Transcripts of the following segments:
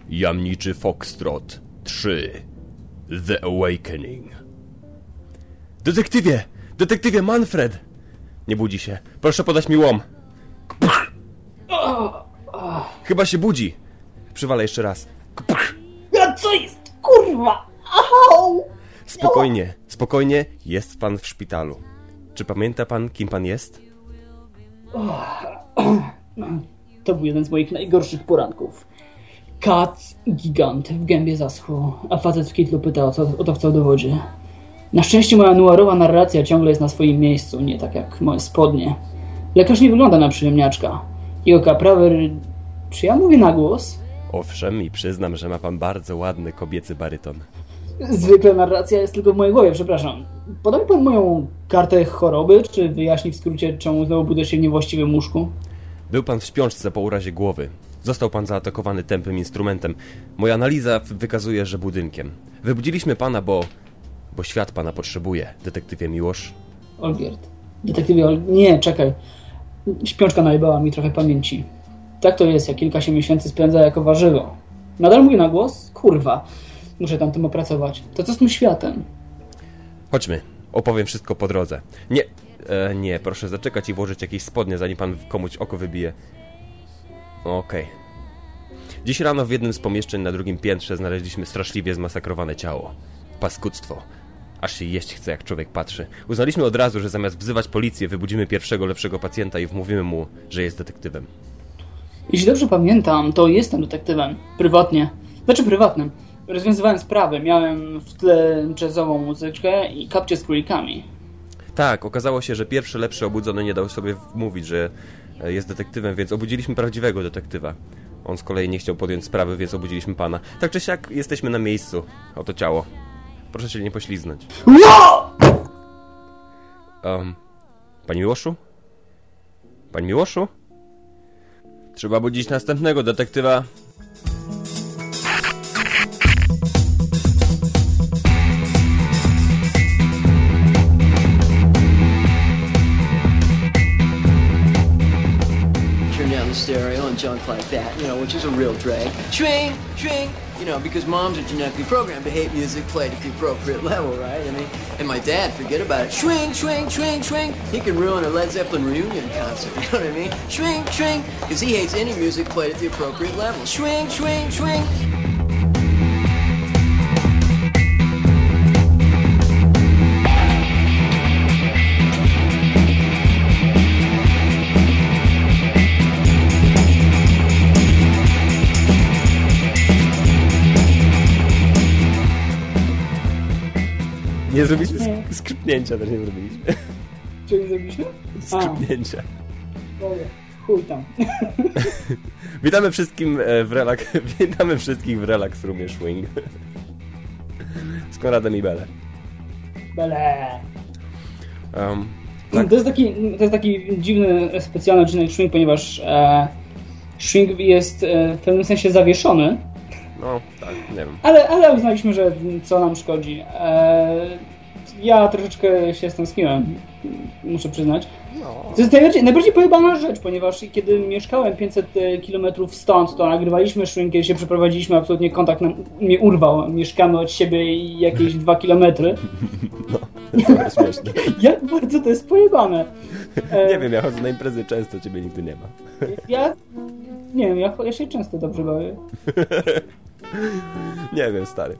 Jamniczy Foxtrot 3. The Awakening. Detektywie! Detektywie Manfred! Nie budzi się. Proszę podać mi łom. Chyba się budzi. Przywalę jeszcze raz. A co jest? Kurwa! Au! Spokojnie, spokojnie. Jest pan w szpitalu. Czy pamięta pan, kim pan jest? To był jeden z moich najgorszych poranków. Kat gigant w gębie zaschł, a facet w kitlu pyta o to w co dowodzie. Na szczęście moja nuarowa narracja ciągle jest na swoim miejscu, nie tak jak moje spodnie. Lekarz nie wygląda na przyjemniaczka. Jego kaprawer... Czy ja mówię na głos? Owszem, i przyznam, że ma pan bardzo ładny kobiecy baryton. Zwykle narracja jest tylko w mojej głowie, przepraszam. Poda mi pan moją kartę choroby, czy wyjaśni w skrócie, czemu znowu budzę się w niewłaściwym łóżku? Był pan w śpiączce po urazie głowy. Został pan zaatakowany tępym instrumentem. Moja analiza wykazuje, że budynkiem. Wybudziliśmy pana, bo świat pana potrzebuje, detektywie Miłosz. Olgierd. Detektywie Nie, czekaj. Śpiączka najebała mi trochę pamięci. Tak to jest, jak kilka się miesięcy spędza jako warzywo. Nadal mówię na głos? Kurwa. Muszę tam tym opracować. To co z tym światem? Chodźmy, opowiem wszystko po drodze. Nie, proszę zaczekać i włożyć jakieś spodnie, zanim pan komuś oko wybije. Okej. Dziś rano w jednym z pomieszczeń na drugim piętrze znaleźliśmy straszliwie zmasakrowane ciało. Paskudztwo. Aż się jeść chce, jak człowiek patrzy. Uznaliśmy od razu, że zamiast wzywać policję, wybudzimy pierwszego, lepszego pacjenta i wmówimy mu, że jest detektywem. Jeśli dobrze pamiętam, to jestem detektywem. Prywatnie. Prywatnym. Rozwiązywałem sprawy. Miałem w tle jazzową muzyczkę i kapcie z królikami. Tak, okazało się, że pierwszy, lepszy obudzony nie dał sobie wmówić, że jest detektywem, więc obudziliśmy prawdziwego detektywa. On z kolei nie chciał podjąć sprawy, więc obudziliśmy pana. Tak czy siak, jesteśmy na miejscu. Oto ciało. Proszę się nie pośliznąć. Panie Miłoszu? Panie Miłoszu? Trzeba budzić następnego detektywa. Stereo and junk like that, which is a real drag. Swing, swing, because moms are genetically programmed to hate music played at the appropriate level, right? And my dad, forget about it. Swing, swing, swing, swing. He can ruin a Led Zeppelin reunion concert, you know what I mean? Swing, swing, because he hates any music played at the appropriate level. Swing, swing, swing. Nie zrobiliśmy skrzypnięcia, też nie zrobiliśmy. Czy nie zrobiliśmy? Skrzypnięcia. Dobra, chuj tam. Witamy wszystkich w Relax Roomie Swing. Z Konradem i Bele. Tak. To jest taki dziwny, specjalny odcinek Swing, ponieważ Swing jest w pewnym sensie zawieszony. No, tak, nie wiem. Ale uznaliśmy, że co nam szkodzi. Ja troszeczkę się stęskniłem, muszę przyznać. No. To jest najbardziej pojebana rzecz, ponieważ kiedy mieszkałem 500 km stąd, to nagrywaliśmy Swing, kiedy się przeprowadziliśmy, absolutnie kontakt mnie urwał. Mieszkamy od siebie jakieś 2 km. No, to jest śmieszne. Jak bardzo to jest pojebane. Nie wiem, ja chodzę na imprezy często, ciebie nigdy nie ma. Nie wiem, ja się często dobrze bawię. Nie wiem, stary.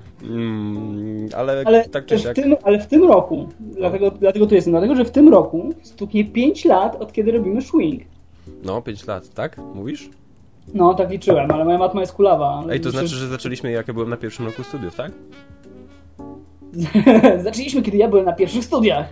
Ale tak czy siak... Ale w tym roku, dlatego tu jestem, dlatego że w tym roku stuknie 5 lat, od kiedy robimy Swing. No, 5 lat, tak? Mówisz? No, tak liczyłem, ale moja matma jest kulawa. Ej, to znaczy, że zaczęliśmy jak ja byłem na pierwszym roku studiów, tak? Zaczęliśmy, kiedy ja byłem na pierwszych studiach.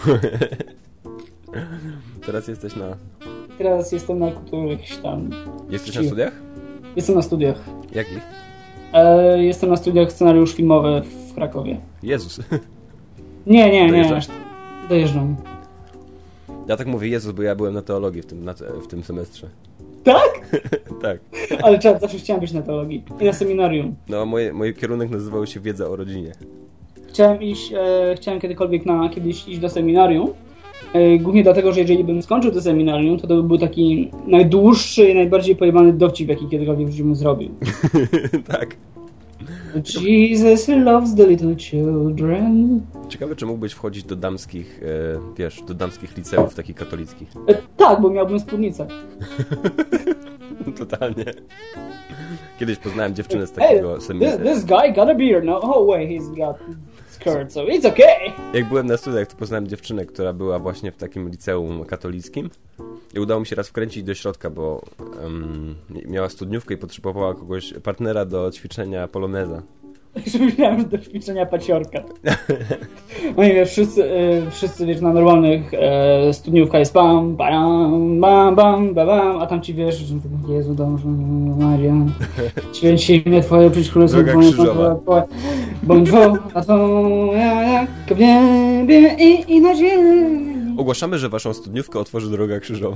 Teraz jesteś na... Teraz jestem na którychś tam... Jesteś na studiach? Jestem na studiach. Jakich? Jestem na studiach scenariusz filmowy w Krakowie. Jezus. Nie. Dojeżdżasz? Dojeżdżam. Ja tak mówię Jezus, bo ja byłem na teologii w tym semestrze. Tak? Tak. Ale zawsze chciałem być na teologii. I na seminarium. No, mój kierunek nazywał się Wiedza o rodzinie. Chciałem kiedyś iść do seminarium, Głównie dlatego, że jeżeli bym skończył to seminarium, to by był taki najdłuższy i najbardziej pojebany dowcip, jaki kiedykolwiek w życiu bym zrobił. Tak. Jesus loves the little children. Ciekawe, czy mógłbyś wchodzić do damskich, do damskich liceów takich katolickich. Tak, bo miałbym spódnicę. Totalnie. Kiedyś poznałem dziewczynę z takiego seminarium. This guy got a beard. No, oh wait, he's got skirt, so it's okay. Jak byłem na studiach, to poznałem dziewczynę, która była właśnie w takim liceum katolickim i udało mi się raz wkręcić do środka, bo miała studniówkę i potrzebowała kogoś, partnera do ćwiczenia poloneza. Myślałem, że do ćwiczenia paciorka. No i wiesz, wszyscy wiesz, na normalnych studniówka jest bam, bam, bam, bam, bam, a tam ci wiesz, że Jezu, Boże Maria, święci imię Twoje, przyjdź królestwo Twoje, bądź woła Twoja, jak w niebie i na ziemi. Ogłaszamy, że waszą studniówkę otworzy Droga Krzyżowa.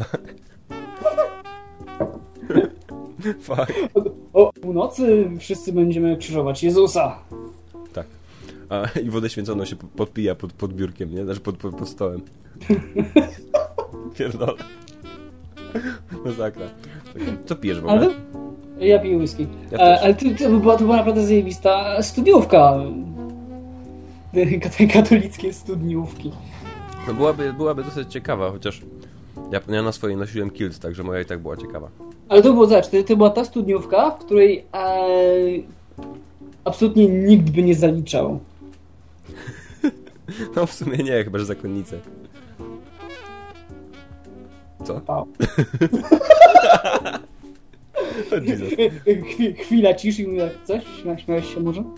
Fuck. O północy wszyscy będziemy krzyżować Jezusa. Tak. I wodę święconą się podpija pod biurkiem, nie? Znaczy pod stołem. Pierdolę. Masakra. Co pijesz w ogóle? Ale ja piję whisky. Ja też. Ale to była naprawdę zajebista studniówka. Te katolickie studniówki. No byłaby dosyć ciekawa, chociaż ja na swojej nosiłem kilt, także moja i tak była ciekawa. Ale to było, zobacz, to była ta studniówka, w której absolutnie nikt by nie zaliczał. No w sumie nie, chyba że zakonnice. Co? Wow. Jesus. Chwila ciszy i mówię, coś? Śmiałeś się może?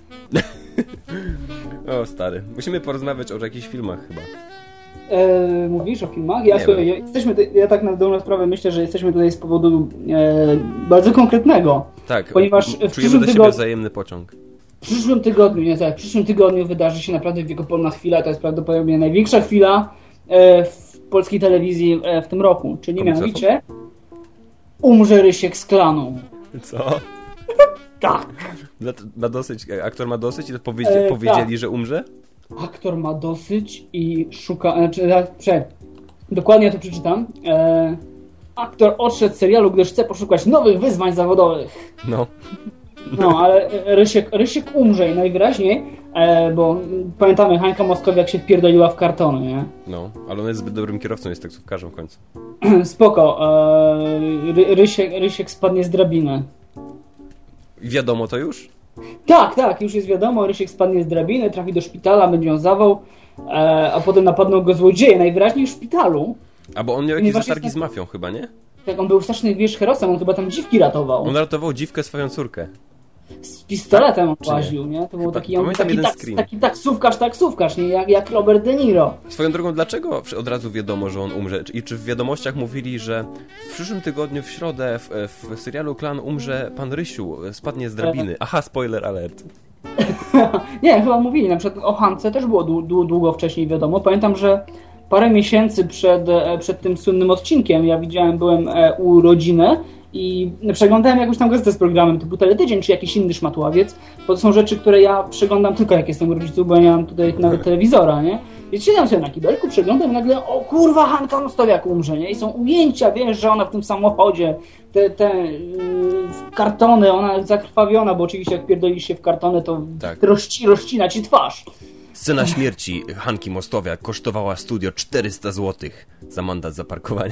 O stary, musimy porozmawiać o jakichś filmach chyba. Mówisz o filmach? Ja tak na dobrą sprawę myślę, że jesteśmy tutaj z powodu bardzo konkretnego. Tak, ponieważ czujemy do siebie wzajemny pociąg. W przyszłym tygodniu wydarzy się naprawdę wiekopomna chwila. To jest prawdopodobnie największa chwila w polskiej telewizji w tym roku. Czyli mianowicie umrze Rysiek z klanu. Co? Tak. Aktor ma dosyć i powiedzieli, że umrze? Aktor ma dosyć i szuka... Dokładnie to przeczytam. Aktor odszedł z serialu, gdyż chce poszukać nowych wyzwań zawodowych. No, ale Rysiek umrze i najwyraźniej, bo pamiętamy, Hańka Moskowiak się wpierdoliła w kartony, nie? No, ale on jest zbyt dobrym kierowcą, jest taksówkarzem w końcu. Spoko. Rysiek spadnie z drabiny. Wiadomo to już? Tak, już jest wiadomo. Rysiek spadnie z drabiny, trafi do szpitala, będzie miał zawał, a potem napadną go złodzieje, najwyraźniej w szpitalu. A bo on miał jakieś zatargi z mafią chyba, nie? Tak, on był straszny, wiesz, herosem, on chyba tam dziwki ratował. On ratował dziwkę, swoją córkę. Z pistoletem łaził, nie? To był taki taksówkarz, nie? Jak Robert De Niro. Swoją drogą, dlaczego od razu wiadomo, że on umrze? I czy w wiadomościach mówili, że w przyszłym tygodniu, w środę, w serialu Klan umrze pan Rysiu, spadnie z drabiny? Aha, spoiler alert. Nie, chyba mówili, na przykład o Hance też było długo wcześniej wiadomo. Pamiętam, że parę miesięcy przed tym słynnym odcinkiem byłem u rodziny i przeglądałem jakąś tam gazetę z programem typu Teletydzień czy jakiś inny szmatławiec, bo to są rzeczy, które ja przeglądam tylko jak jestem u rodziców, bo ja nie mam tutaj nawet telewizora, nie? Więc siedzę sobie na kibelku, przeglądam i nagle, o kurwa, Hanka Mostowiak umrze, nie? I są ujęcia, wiesz, że ona w tym samochodzie, w kartony, ona zakrwawiona, bo oczywiście jak pierdolisz się w kartony, to tak. Rozcina ci twarz. Scena śmierci Hanki Mostowiak kosztowała studio 400 zł za mandat za parkowanie.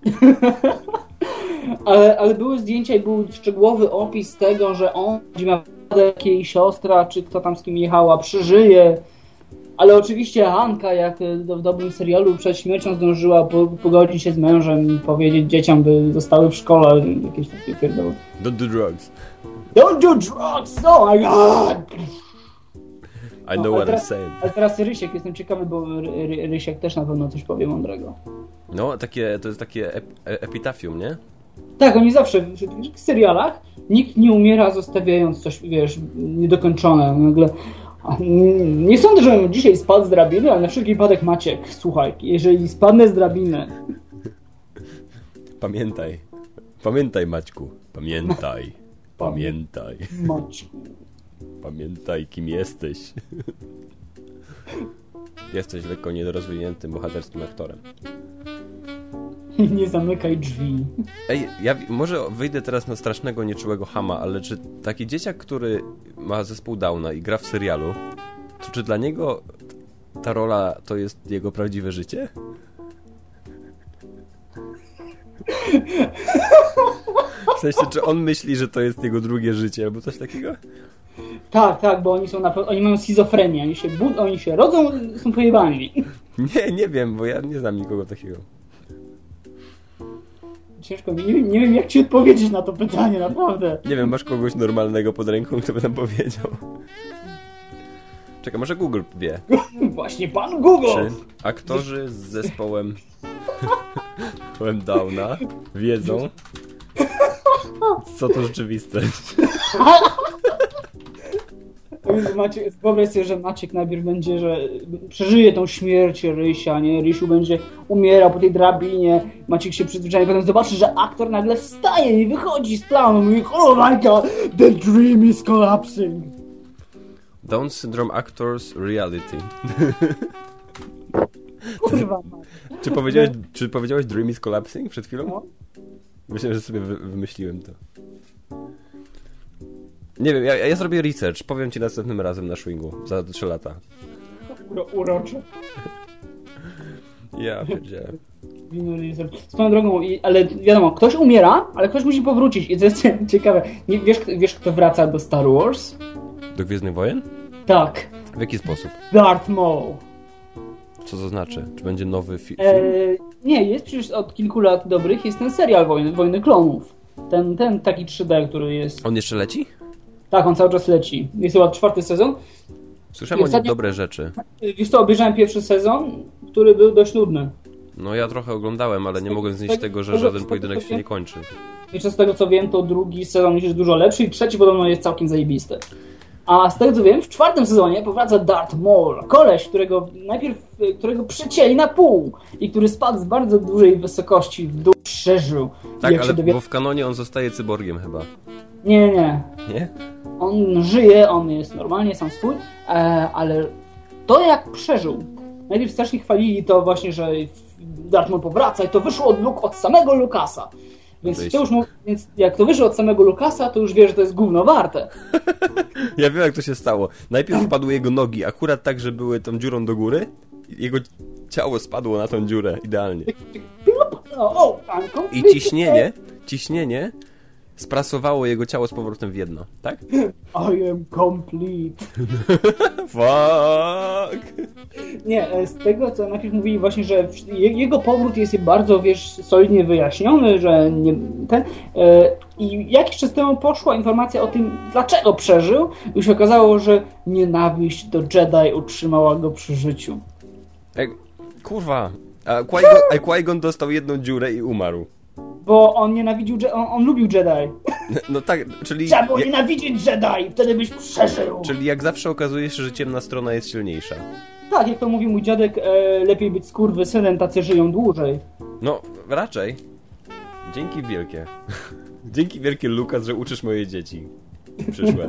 Ale były zdjęcia i był szczegółowy opis tego, że on będzie miał jej siostra, czy kto tam z kim jechała, przeżyje. Ale oczywiście Hanka, jak w dobrym serialu, przed śmiercią zdążyła pogodzić się z mężem i powiedzieć dzieciom, by zostały w szkole. Jakieś takie pierdoły. Don't do drugs. Don't do drugs! Oh my god! I know what I'm saying. Ale teraz Rysiek, jestem ciekawy, bo Rysiek też na pewno coś powie mądrego. No, to jest takie epitafium, nie? Tak, oni zawsze w serialach nikt nie umiera, zostawiając coś, wiesz, niedokończone. Nagle, nie sądzę, żebym dzisiaj spadł z drabiny, ale na wszelki wypadek Maciek, słuchaj, jeżeli spadnę z drabiny... Pamiętaj Maćku, pamiętaj. Maćku. Pamiętaj, kim jesteś. Jesteś lekko niedorozwiniętym bohaterskim aktorem. Nie zamykaj drzwi. Ej, ja może wyjdę teraz na strasznego, nieczułego chama, ale czy taki dzieciak, który ma zespół Downa i gra w serialu, to czy dla niego ta rola to jest jego prawdziwe życie? W sensie, czy on myśli, że to jest jego drugie życie, albo coś takiego? Tak, bo oni mają schizofrenię, oni się rodzą, są pojebani. Nie wiem, bo ja nie znam nikogo takiego. Ciężko mi, nie wiem jak ci odpowiedzieć na to pytanie, naprawdę. Nie wiem, masz kogoś normalnego pod ręką, kto by nam powiedział? Czekaj, może Google wie. Właśnie pan Google! Czy aktorzy z zespołem Downa wiedzą, co to rzeczywistość? Wyobraź sobie, że Maciek najpierw będzie, że przeżyje tą śmierć Rysia, nie? Rysiu będzie umierał po tej drabinie, Maciek się przyzwyczai, potem zobaczy, że aktor nagle wstaje i wychodzi z planu, mówi, oh my god, the dream is collapsing. Down Syndrome Actors Reality. Kurwa. Czy powiedziałeś Dream is Collapsing przed chwilą? No. Myślę, że sobie wymyśliłem to. Nie wiem, ja zrobię research. Powiem ci następnym razem na Schwingu. Za 3 lata. Urocze. Ja pierdzielę. Swoją drogą, ale wiadomo, ktoś umiera, ale ktoś musi powrócić. I to jest ciekawe. Wiesz, kto wraca do Star Wars? Do Gwiezdnych Wojen? Tak. W jaki sposób? Darth Maul. Co to znaczy? Czy będzie nowy film? Nie, jest przecież od kilku lat dobrych, jest ten serial Wojny Klonów. Ten taki 3D, który jest... On jeszcze leci? Tak, on cały czas leci. Jest chyba 4. sezon. Słyszałem o nim dobre rzeczy. Wiesz co, obejrzałem pierwszy sezon, który był dość nudny. No ja trochę oglądałem, ale nie mogłem znieść tego, że żaden pojedynek się nie kończy. Jeszcze z tego co wiem, to drugi sezon jest dużo lepszy i trzeci podobno jest całkiem zajebisty. A z tego co wiem, w 4. sezonie powraca Darth Maul, koleś, którego przycięli na pół i który spadł z bardzo dużej wysokości w dół, przeżył. Tak, ale bo w kanonie on zostaje cyborgiem chyba. Nie. Nie? On żyje, on jest normalnie sam swój, ale to jak przeżył. Najpierw strasznie chwalili to właśnie, że Darth Maul powraca i to wyszło od samego Lucasa. Więc jak to wyszło od samego Lucasa, to już wie, że to jest gówno warte. Ja wiem, jak to się stało. Najpierw wpadły jego nogi, akurat tak, że były tą dziurą do góry. Jego ciało spadło na tą dziurę, idealnie. I ciśnienie sprasowało jego ciało z powrotem w jedno, tak? I am complete. Fuck! Nie, z tego co najpierw mówili właśnie, że jego powrót jest bardzo, solidnie wyjaśniony, że nie ten... I jakiś czas temu poszła informacja o tym, dlaczego przeżył. I się okazało, że nienawiść do Jedi utrzymała go przy życiu. Kurwa, a Qui-Gon dostał jedną dziurę i umarł. Bo on nienawidził, on lubił Jedi. No tak, czyli... Trzeba było nienawidzieć Jedi, wtedy byś przeżył. Czyli jak zawsze okazuje się, że ciemna strona jest silniejsza. Tak, jak to mówił mój dziadek, lepiej być skurwysynem, tacy żyją dłużej. No, raczej. Dzięki wielkie. Dzięki wielkie, Lukas, że uczysz moje dzieci. Przyszłe.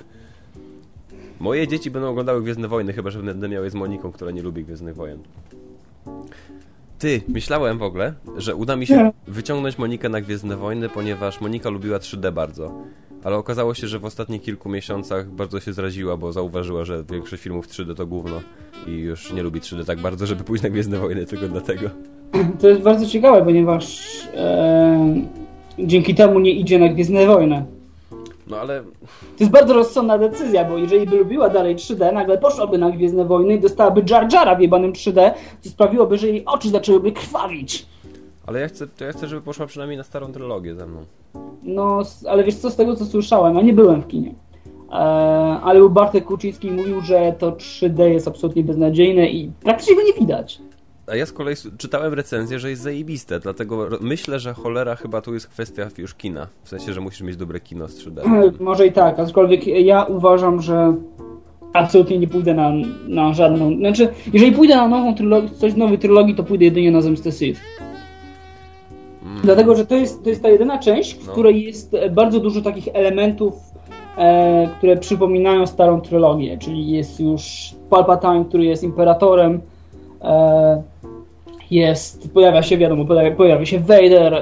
Moje dzieci będą oglądały Gwiezdne Wojny, chyba że będę miał je z Moniką, która nie lubi Gwiezdnych Wojen. Ty, myślałem w ogóle, że uda mi się wyciągnąć Monikę na Gwiezdne Wojny, ponieważ Monika lubiła 3D bardzo. Ale okazało się, że w ostatnich kilku miesiącach bardzo się zraziła, bo zauważyła, że większość filmów 3D to gówno i już nie lubi 3D tak bardzo, żeby pójść na Gwiezdne Wojny tylko dlatego. To jest bardzo ciekawe, ponieważ dzięki temu nie idzie na Gwiezdne Wojny. No ale... To jest bardzo rozsądna decyzja, bo jeżeli by lubiła dalej 3D, nagle poszłaby na Gwiezdne Wojny i dostałaby Jar Jara w jebanym 3D, co sprawiłoby, że jej oczy zaczęłyby krwawić. Ale ja chcę, żeby poszła przynajmniej na starą trylogię ze mną. No, ale wiesz co, z tego co słyszałem, ja nie byłem w kinie, ale był Bartek Kuczyński i mówił, że to 3D jest absolutnie beznadziejne i praktycznie go nie widać. A ja z kolei czytałem recenzję, że jest zajebiste, dlatego myślę, że cholera chyba tu jest kwestia już kina. W sensie, że musisz mieć dobre kino z 3D. Może i tak, aczkolwiek ja uważam, że absolutnie nie pójdę na żadną... Znaczy, jeżeli pójdę na nową trylogię, coś w nowej trylogii, to pójdę jedynie na Zemstę Sith. Dlatego, że to jest ta jedyna część, w której jest bardzo dużo takich elementów które przypominają starą trylogię, czyli jest już Palpatine, który jest imperatorem, pojawia się Vader,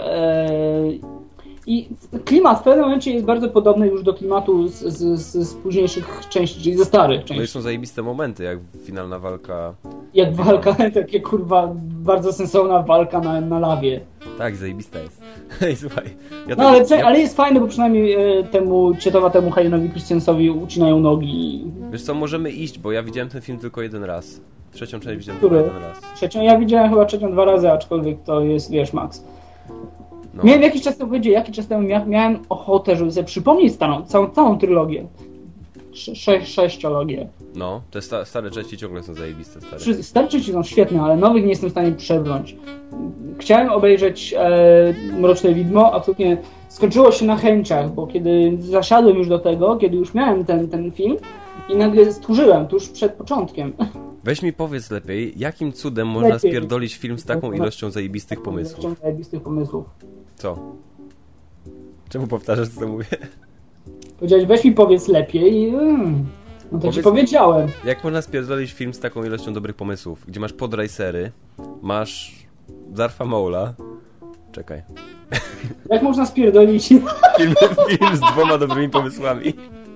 i klimat w pewnym momencie jest bardzo podobny już do klimatu z późniejszych części, czyli ze starych części. No i są zajebiste momenty, jak finalna walka. Jak walka, takie kurwa, bardzo sensowna walka na lawie. Tak, zajebista jest. Ej, słuchaj. Ale jest fajne, bo przynajmniej temu Haydenowi Christensensowi ucinają nogi. Wiesz co, możemy iść, bo ja widziałem ten film tylko jeden raz. Trzecią część widziałem Który? tylko jeden raz. Trzecią? Ja widziałem chyba trzecią 2 razy, aczkolwiek to jest, wiesz, Max. No. Miałem jakiś czas temu miałem ochotę, żeby sobie przypomnieć całą trylogię. Sześciologię. No, te stare części ciągle są zajebiste. Stare. Stare części są świetne, ale nowych nie jestem w stanie przebrnąć. Chciałem obejrzeć Mroczne Widmo, absolutnie skończyło się na chęciach, bo kiedy zasiadłem już do tego, kiedy już miałem ten film i nagle stchórzyłem tuż przed początkiem. Weź mi powiedz lepiej, jakim cudem można spierdolić film z taką ilością zajebistych pomysłów? Co? Czemu powtarzasz, co mówię? Powiedziałeś, weź mi powiedz lepiej. No to ci powiedziałem. Jak można spierdolić film z taką ilością dobrych pomysłów? Gdzie masz podrajsery, masz Darfa Maula. Czekaj. Jak można spierdolić film z 2 dobrymi pomysłami?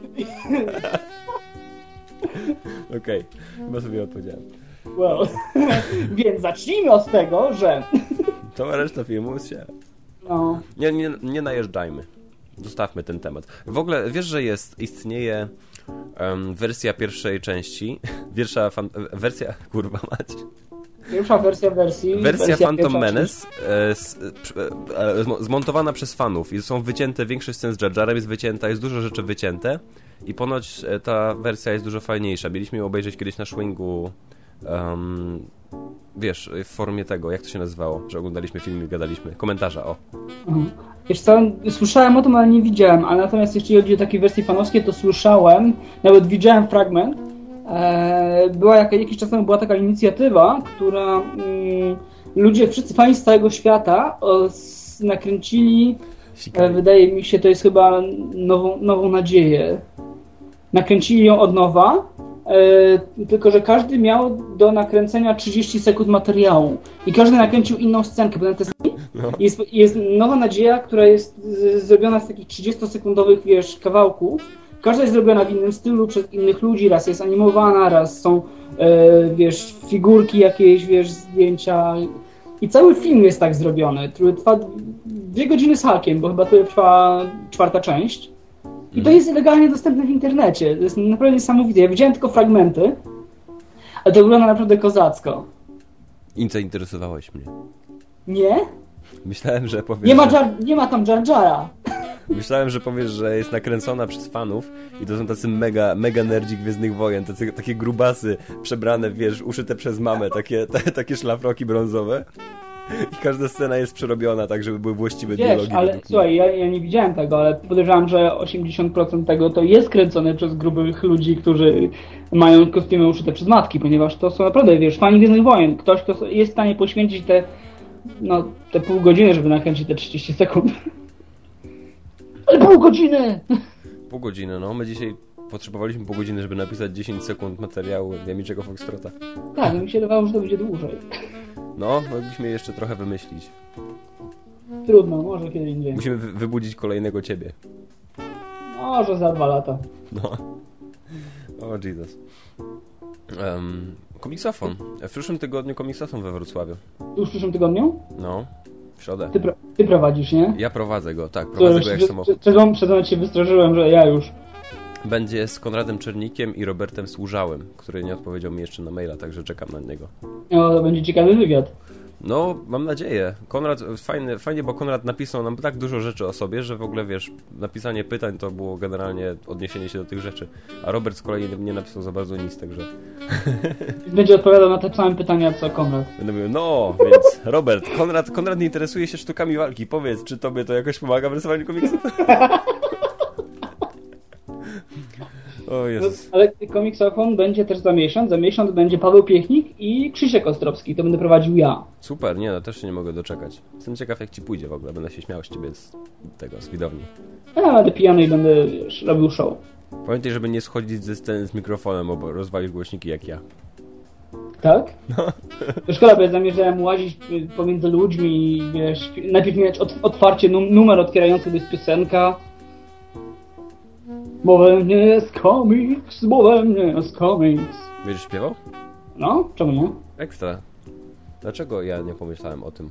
Okej, chyba sobie odpowiedziałem. Well. Więc zacznijmy od tego, że... To reszta filmu się... No. Nie najeżdżajmy. Zostawmy ten temat. W ogóle wiesz, że istnieje wersja pierwszej części. Wersja... Kurwa mać. Pierwsza wersja Wersja Phantom Menace zmontowana przez fanów. I są wycięte, większość scen z Jar Jarem jest wycięta, jest dużo rzeczy wycięte. I ponoć ta wersja jest dużo fajniejsza. Mieliśmy ją obejrzeć kiedyś na Schwingu. Wiesz, w formie tego, jak to się nazywało, że oglądaliśmy film i gadaliśmy. Komentarza, o. Wiesz co, słyszałem o tym, ale nie widziałem, ale natomiast jeśli chodzi o takie wersje fanowskie, to słyszałem, nawet widziałem fragment. Jakiś czas temu była taka inicjatywa, która ludzie, wszyscy fani z całego świata nakręcili, wydaje mi się, to jest chyba nową nadzieję. Nakręcili ją od nowa, tylko że każdy miał do nakręcenia 30 sekund materiału i każdy nakręcił inną scenkę. Jest Nowa Nadzieja, która jest zrobiona z takich 30-sekundowych, wiesz, kawałków. Każda jest zrobiona w innym stylu przez innych ludzi, raz jest animowana, raz są, wiesz, figurki jakieś, wiesz, zdjęcia. I cały film jest tak zrobiony, który trwa 2 godziny z hakiem, bo chyba to trwa 4. część. I to jest legalnie dostępne w internecie. To jest naprawdę niesamowite. Ja widziałem tylko fragmenty, ale to wygląda naprawdę kozacko. I zainteresowałeś mnie. Nie? Myślałem, że powiesz... Nie ma tam Jar Jara. Myślałem, że powiesz, że jest nakręcona przez fanów i to są tacy mega nerdzi Gwiezdnych Wojen, takie grubasy przebrane, wiesz, uszyte przez mamę, takie szlafroki brązowe. I każda scena jest przerobiona tak, żeby były właściwe dialogi. Ale słuchaj, ja nie widziałem tego, ale podejrzewam, że 80% tego to jest kręcone przez grubych ludzi, którzy mają kostiumy uszyte przez matki, ponieważ to są naprawdę, wiesz, fani Gwiezdnych Wojen. Ktoś, kto jest w stanie poświęcić te pół godziny, żeby nakręcić te 30 sekund. Ale pół godziny! Pół godziny, no. My dzisiaj potrzebowaliśmy pół godziny, żeby napisać 10 sekund materiału Jamiczego Foxtrota. Tak, mi się dawało, że to będzie dłużej. No, mogliśmy jeszcze trochę wymyślić. Trudno, może kiedy indziej. Musimy wybudzić kolejnego ciebie. Może za 2 lata. No. O, Jesus. Komiksofon. W przyszłym tygodniu komiksofon we Wrocławiu. Już w przyszłym tygodniu? No, w środę. Ty prowadzisz, nie? Ja prowadzę go, tak. Prowadzę go jak samochód. Przed moment się wystraszyłem, że ja już. Będzie z Konradem Czernikiem i Robertem Służałem, który nie odpowiedział mi jeszcze na maila, także czekam na niego. No, to będzie ciekawy wywiad. No, mam nadzieję. Konrad, fajnie, bo Konrad napisał nam tak dużo rzeczy o sobie, że w ogóle, wiesz, napisanie pytań to było generalnie odniesienie się do tych rzeczy. A Robert z kolei nie napisał za bardzo nic, także... Będzie odpowiadał na te same pytania, co Konrad. Będę mówił, no, więc Robert, Konrad nie interesuje się sztukami walki. Powiedz, czy tobie to jakoś pomaga w rysowaniu komiksów? O Jezus. Ale komiksofon będzie też za miesiąc. Za miesiąc będzie Paweł Piechnik i Krzysiek Ostrowski. To będę prowadził ja. Super, nie no, też się nie mogę doczekać. Jestem ciekaw, jak ci pójdzie w ogóle. Będę się śmiał z ciebie z widowni. Ja będę pijany i będę, wiesz, robił show. Pamiętaj, żeby nie schodzić ze sceny z mikrofonem, bo rozwalisz głośniki jak ja. Tak? No. To szkoda, bo ja zamierzałem łazić pomiędzy ludźmi i wiesz, najpierw mieć otwarcie numer otwierający, to jest piosenka. Bo we mnie jest komiks, bo we mnie jest komiks. Będziesz śpiewał? No, czemu nie? Ekstra. Dlaczego ja nie pomyślałem o tym?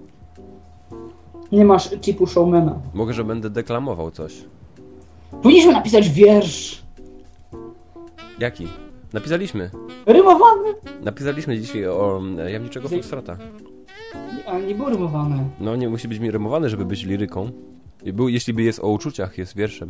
Nie masz chipu showmana. Mogę, że będę deklamował coś. Powinniśmy napisać wiersz. Jaki? Napisaliśmy. Rymowany. Napisaliśmy dzisiaj o Jamniczego Foxtrota. Ale nie było rymowane. No, nie musi być mi rymowany, żeby być liryką. Jeśli by jest o uczuciach, jest wierszem.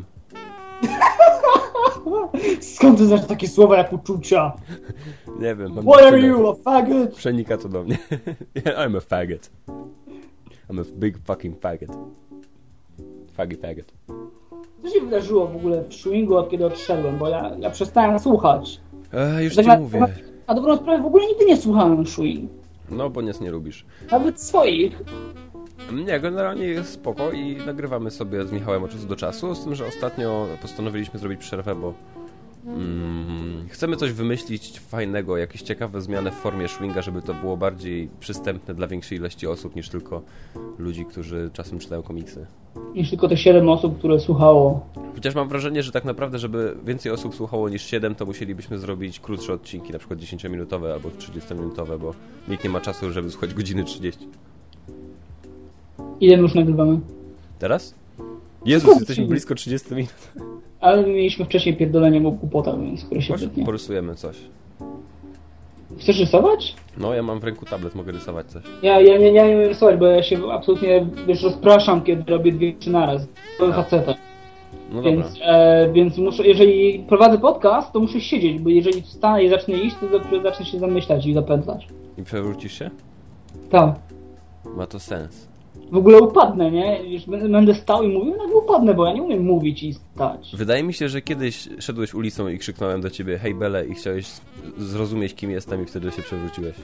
Skąd ty znasz takie słowa jak uczucia? Nie wiem. What are you, a faggot? Przenika to do mnie. I'm a faggot. I'm a big fucking faggot. Faggy faggot. Co się wydarzyło w ogóle w Swingu, od kiedy odszedłem? Bo ja przestałem słuchać. Już Tak ci mówię. A dobrą sprawę w ogóle nigdy nie słuchałem Swing. No, bo nic nie lubisz. Nawet swoich. Nie, generalnie jest spoko i nagrywamy sobie z Michałem od czasu do czasu, z tym, że ostatnio postanowiliśmy zrobić przerwę, bo chcemy coś wymyślić fajnego, jakieś ciekawe zmiany w formie Swinga, żeby to było bardziej przystępne dla większej ilości osób niż tylko ludzi, którzy czasem czytają komiksy. Niż tylko te 7 osób, które słuchało. Chociaż mam wrażenie, że tak naprawdę, żeby więcej osób słuchało niż 7, to musielibyśmy zrobić krótsze odcinki, na przykład 10-minutowe albo 30-minutowe, bo nikt nie ma czasu, żeby słuchać godziny 30. Ile my już nagrywamy? Teraz? Jezus, jesteśmy blisko 30 minut. Ale my mieliśmy wcześniej pierdolenie o głupotach, więc które się Może wytnie. porysujemy coś. Chcesz rysować? No, ja mam w ręku tablet, mogę rysować coś. Ja nie umiem rysować, bo ja się absolutnie, wiesz, rozpraszam, kiedy robię 2 rzeczy naraz. Byłem facetem. No dobra. Więc muszę, jeżeli prowadzę podcast, to muszę siedzieć, bo jeżeli wstanę i zacznę iść, to zacznę się zamyślać i zapętlać. I przewrócisz się? Tak. Ma to sens. W ogóle upadnę, nie? Wiesz, będę stał i mówił, no upadnę, bo ja nie umiem mówić i stać. Wydaje mi się, że kiedyś szedłeś ulicą i krzyknąłem do ciebie hej Bele i chciałeś zrozumieć, kim jestem i wtedy się przewróciłeś.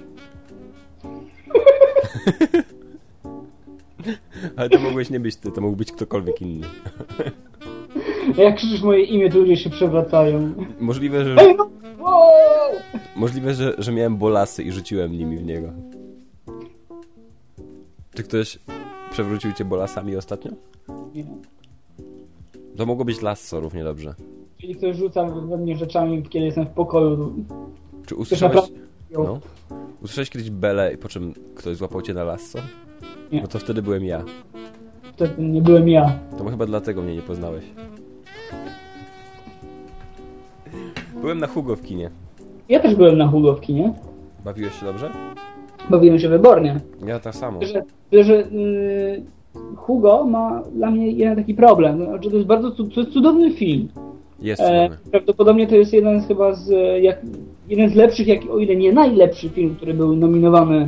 Ale to mogłeś nie być ty, to mógł być ktokolwiek inny. Jak krzyczysz moje imię, to ludzie się przewracają. Możliwe, że... Hej, no! Wow! Możliwe, że miałem bolasy i rzuciłem nimi w niego. Czy ktoś przewrócił cię bolasami ostatnio? Nie. To mogło być lasso równie dobrze. Czyli ktoś rzuca we mnie rzeczami, kiedy jestem w pokoju. Czy Ktoś usłyszałeś... naprawdę... No? Usłyszałeś kiedyś belę, po czym ktoś złapał cię na lasso? Nie. No to wtedy byłem ja. Wtedy nie byłem ja. To chyba dlatego mnie nie poznałeś. Byłem na Hugo w kinie. Ja też byłem na Hugo w kinie. Bawiłeś się dobrze? Bawiłem się wybornie. Ja tak samo. Że Hugo ma dla mnie jeden taki problem. Znaczy, to jest bardzo to jest cudowny film. Jest cudowny. Prawdopodobnie to jest jeden z lepszych, o ile nie najlepszy film, który był nominowany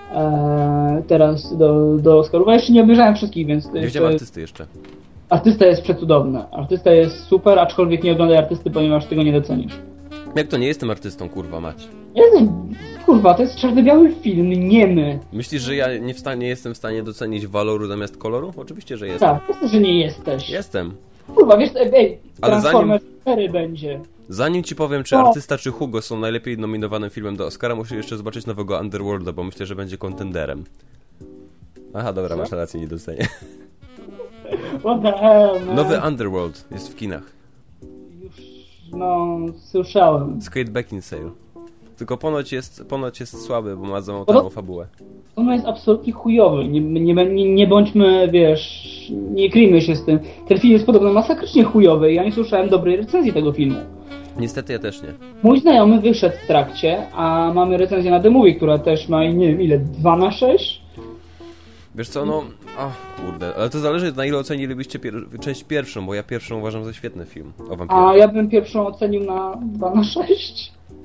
teraz do Oscarów. Ja jeszcze nie obejrzałem wszystkich, więc... Nie widziałem artysty jeszcze. Artysta jest przecudowny. Artysta jest super, aczkolwiek nie oglądaj artysty, ponieważ tego nie docenisz. Jak to nie jestem artystą, kurwa mać? Kurwa, to jest czarno-biały film, niemy. Myślisz, że ja nie jestem w stanie docenić waloru zamiast koloru? Oczywiście, że jestem. Tak, jasne, że nie jesteś. Jestem. Kurwa, wiesz, Ale Transformers 4 będzie. Zanim ci powiem, czy artysta, czy Hugo są najlepiej nominowanym filmem do Oscara, muszę jeszcze zobaczyć nowego Underworlda, bo myślę, że będzie kontenderem. Aha, dobra, masz rację, nie docenię. What the hell, man? Nowy Underworld jest w kinach. Już, słyszałem. Z Kate Beckinsale. Tylko ponoć jest słaby, bo ma zamotaną fabułę. On jest absolutnie chujowy. Nie bądźmy, wiesz, nie kryjmy się z tym. Ten film jest podobno masakrycznie chujowy i ja nie słyszałem dobrej recenzji tego filmu. Niestety ja też nie. Mój znajomy wyszedł w trakcie, a mamy recenzję na The Movie, która też ma, nie wiem ile, 2/6? Wiesz co, no... kurde, ale to zależy, na ile ocenilibyście część pierwszą, bo ja pierwszą uważam za świetny film o wampirach. A ja bym pierwszą ocenił na 2/6.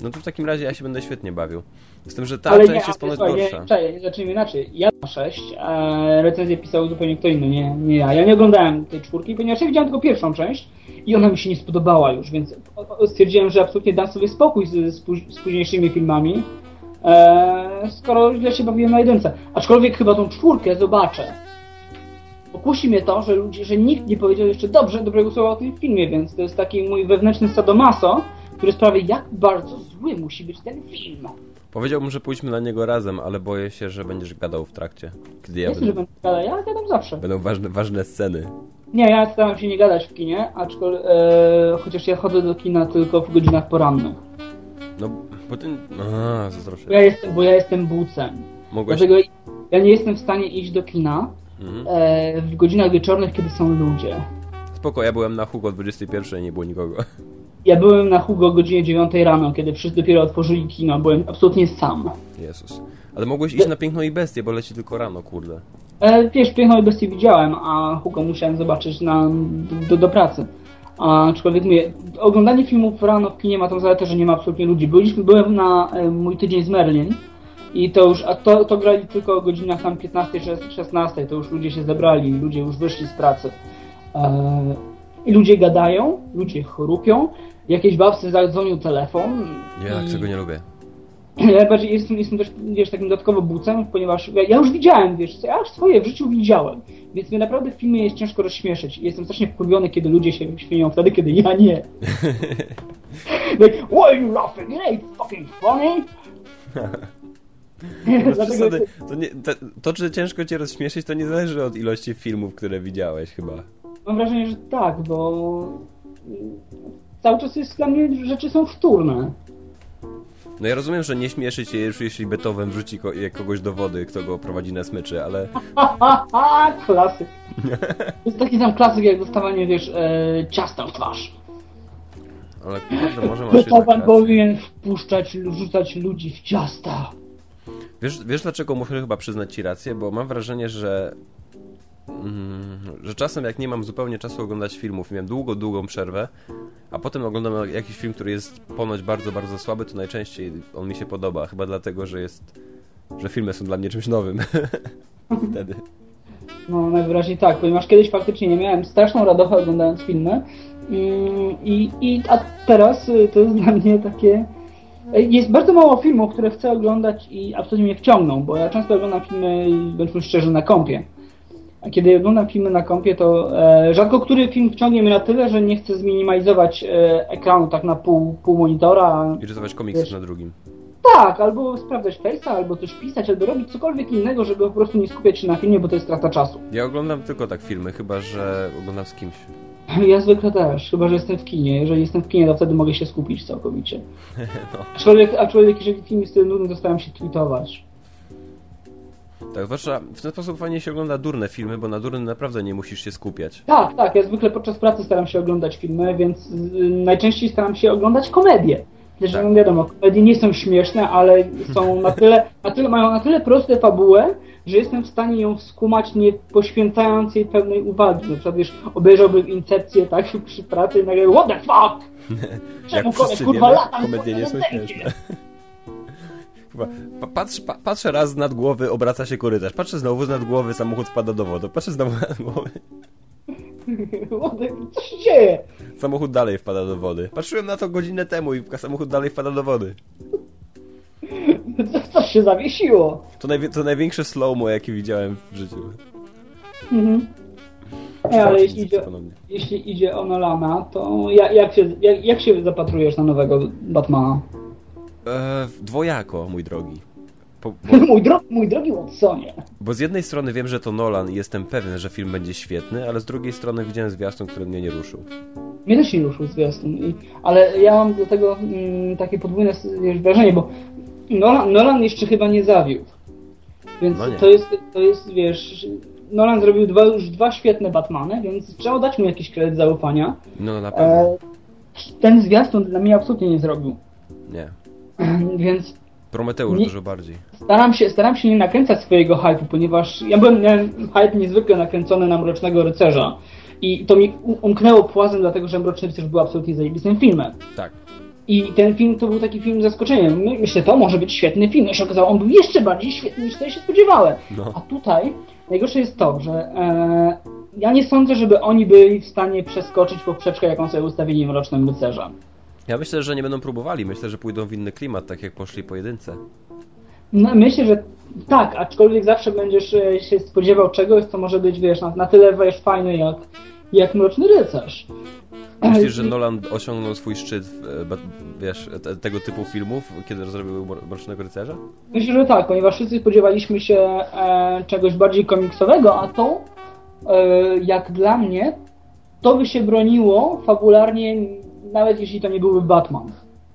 No to w takim razie ja się będę świetnie bawił. Z tym, że ta Ale część jest ponoć gorsza. Zacznijmy inaczej. Ja mam 6, a recenzję pisał zupełnie kto inny, nie ja. Ja nie oglądałem tej 4, ponieważ ja widziałem tylko pierwszą część i ona mi się nie spodobała już, więc stwierdziłem, że absolutnie dam sobie spokój z późniejszymi filmami, skoro źle się bawiłem na 1. Aczkolwiek chyba tą 4 zobaczę. Pokusi mnie to, że nikt nie powiedział jeszcze dobrego słowa o tym filmie, więc to jest taki mój wewnętrzny sadomaso, który sprawia, jak bardzo zły musi być ten film. Powiedziałbym, że pójdźmy na niego razem, ale boję się, że będziesz gadał w trakcie. Kiedy ja Jestem, że będę gadał, ja gadam zawsze. Będą ważne sceny. Nie, ja staram się nie gadać w kinie, chociaż ja chodzę do kina tylko w godzinach porannych. No, bo ty... zazdroszczę. Bo ja jestem bucem. Mogłeś... Dlatego ja nie jestem w stanie iść do kina w godzinach wieczornych, kiedy są ludzie. Spoko, ja byłem na Hugo o 21 i nie było nikogo. Ja byłem na Hugo o godzinie 9 rano, kiedy wszyscy dopiero otworzyli kino. Byłem absolutnie sam. Jezus. Ale mogłeś iść na Piękną i Bestię, bo leci tylko rano, kurde. Wiesz, Piękną i Bestię widziałem, a Hugo musiałem zobaczyć do pracy. Aczkolwiek oglądanie filmów rano w kinie ma tą zaletę, że nie ma absolutnie ludzi. Byłem na mój tydzień z Merlin i to grali tylko o godzinach tam 15-16, to już ludzie się zebrali, ludzie już wyszli z pracy. I ludzie gadają, ludzie chrupią, jakieś babce zadzwonił telefon. Ja tego nie lubię. Ja bardziej jestem też, wiesz, takim dodatkowo bucem, ponieważ ja już widziałem, wiesz, ja już swoje w życiu widziałem, więc mnie naprawdę w filmie jest ciężko rozśmieszyć. Jestem strasznie wkurwiony, kiedy ludzie się śmieją wtedy, kiedy ja nie. Like, why are you laughing? It ain't fucking funny! To, czy ciężko cię rozśmieszyć, to nie zależy od ilości filmów, które widziałeś chyba. Mam wrażenie, że tak, bo cały czas jest dla mnie rzeczy są wtórne. No ja rozumiem, że nie śmieszy cię już, jeśli Beethoven wrzuci kogoś do wody, kto go prowadzi na smyczy, ale... Klasyk. To jest taki sam klasyk, jak dostawanie, wiesz, ciasta w twarz. Ale kurde, może masz Beethoven powinien rzucać ludzi w ciasta. Wiesz dlaczego muszę chyba przyznać ci rację? Bo mam wrażenie, że czasem jak nie mam zupełnie czasu oglądać filmów, miałem długą przerwę, a potem oglądam jakiś film, który jest ponoć bardzo, bardzo słaby, to najczęściej on mi się podoba. Chyba dlatego, że filmy są dla mnie czymś nowym. Wtedy. No najwyraźniej tak, ponieważ kiedyś faktycznie nie miałem straszną radochę oglądając filmy a teraz to jest dla mnie takie... Jest bardzo mało filmów, które chcę oglądać i absolutnie mnie wciągną, bo ja często oglądam filmy, bądźmy szczerzy, na kompie. A kiedy oglądam filmy na kompie, to rzadko który film wciągnie mnie na tyle, że nie chcę zminimalizować ekranu tak na pół monitora. I rysować komiksy na drugim. Tak, albo sprawdzać face'a, albo coś pisać, albo robić cokolwiek innego, żeby po prostu nie skupiać się na filmie, bo to jest strata czasu. Ja oglądam tylko tak filmy, chyba że oglądam z kimś. Ja zwykle też, chyba że jestem w kinie. Jeżeli jestem w kinie, to wtedy mogę się skupić całkowicie. No. Aczkolwiek jeżeli film jest nudny, to staram się tweetować. Tak, zwłaszcza w ten sposób fajnie się ogląda durne filmy, bo na durne naprawdę nie musisz się skupiać. Tak, ja zwykle podczas pracy staram się oglądać filmy, więc najczęściej staram się oglądać komedie. Zresztą tak. Wiadomo, komedie nie są śmieszne, ale są mają na tyle proste fabułę, że jestem w stanie ją skumać, nie poświęcając jej pełnej uwagi. Na przykład, wiesz, obejrzałbym Incepcję tak przy pracy i nagle what the fuck? Jak wszyscy wiemy, komedie nie są śmieszne. Chyba, patrzę raz nad głowy, obraca się korytarz. Patrzę znowu nad głowy, samochód wpada do wody. Patrzę znowu nad głowy. Co się dzieje? Samochód dalej wpada do wody. Patrzyłem na to godzinę temu i samochód dalej wpada do wody. Coś się zawiesiło. To największe slow-mo, jakie widziałem w życiu. Mhm. Ale jeśli idzie o Nolana, to jak się zapatrujesz na nowego Batmana? Dwojako, mój drogi. Mój drogi Watsonie. Bo z jednej strony wiem, że to Nolan i jestem pewien, że film będzie świetny, ale z drugiej strony widziałem zwiastun, który mnie nie ruszył. Mnie też nie ruszył zwiastun, ale ja mam do tego takie podwójne wrażenie, bo Nolan jeszcze chyba nie zawiódł. Więc no to jest, wiesz, Nolan zrobił już dwa świetne Batmany, więc trzeba dać mu jakiś kredyt zaufania. No na pewno. Ten zwiastun dla mnie absolutnie nie zrobił. Nie. Więc Prometeusz dużo bardziej. Staram się nie nakręcać swojego hype'u, ponieważ ja miałem hype niezwykle nakręcony na Mrocznego Rycerza. I to mi umknęło płazem, dlatego że Mroczny Rycerz był absolutnie zajebistym filmem. Tak. I ten film to był taki film zaskoczeniem. Myślę, to może być świetny film. Ja się okazało, on był jeszcze bardziej świetny niż sobie się spodziewałem. No. A tutaj najgorsze jest to, że ja nie sądzę, żeby oni byli w stanie przeskoczyć poprzeczkę, jaką sobie ustawili w Mrocznym Rycerza. Ja myślę, że nie będą próbowali. Myślę, że pójdą w inny klimat, tak jak poszli po jedynce. No, myślę, że tak, aczkolwiek zawsze będziesz się spodziewał czegoś, co może być, wiesz, na tyle, wiesz, fajny jak Mroczny Rycerz. Myślisz, że Nolan osiągnął swój szczyt, wiesz, tego typu filmów, kiedy zrobił Mrocznego Rycerza? Myślę, że tak, ponieważ wszyscy spodziewaliśmy się czegoś bardziej komiksowego, a to, jak dla mnie, to by się broniło fabularnie, nawet jeśli to nie byłby Batman.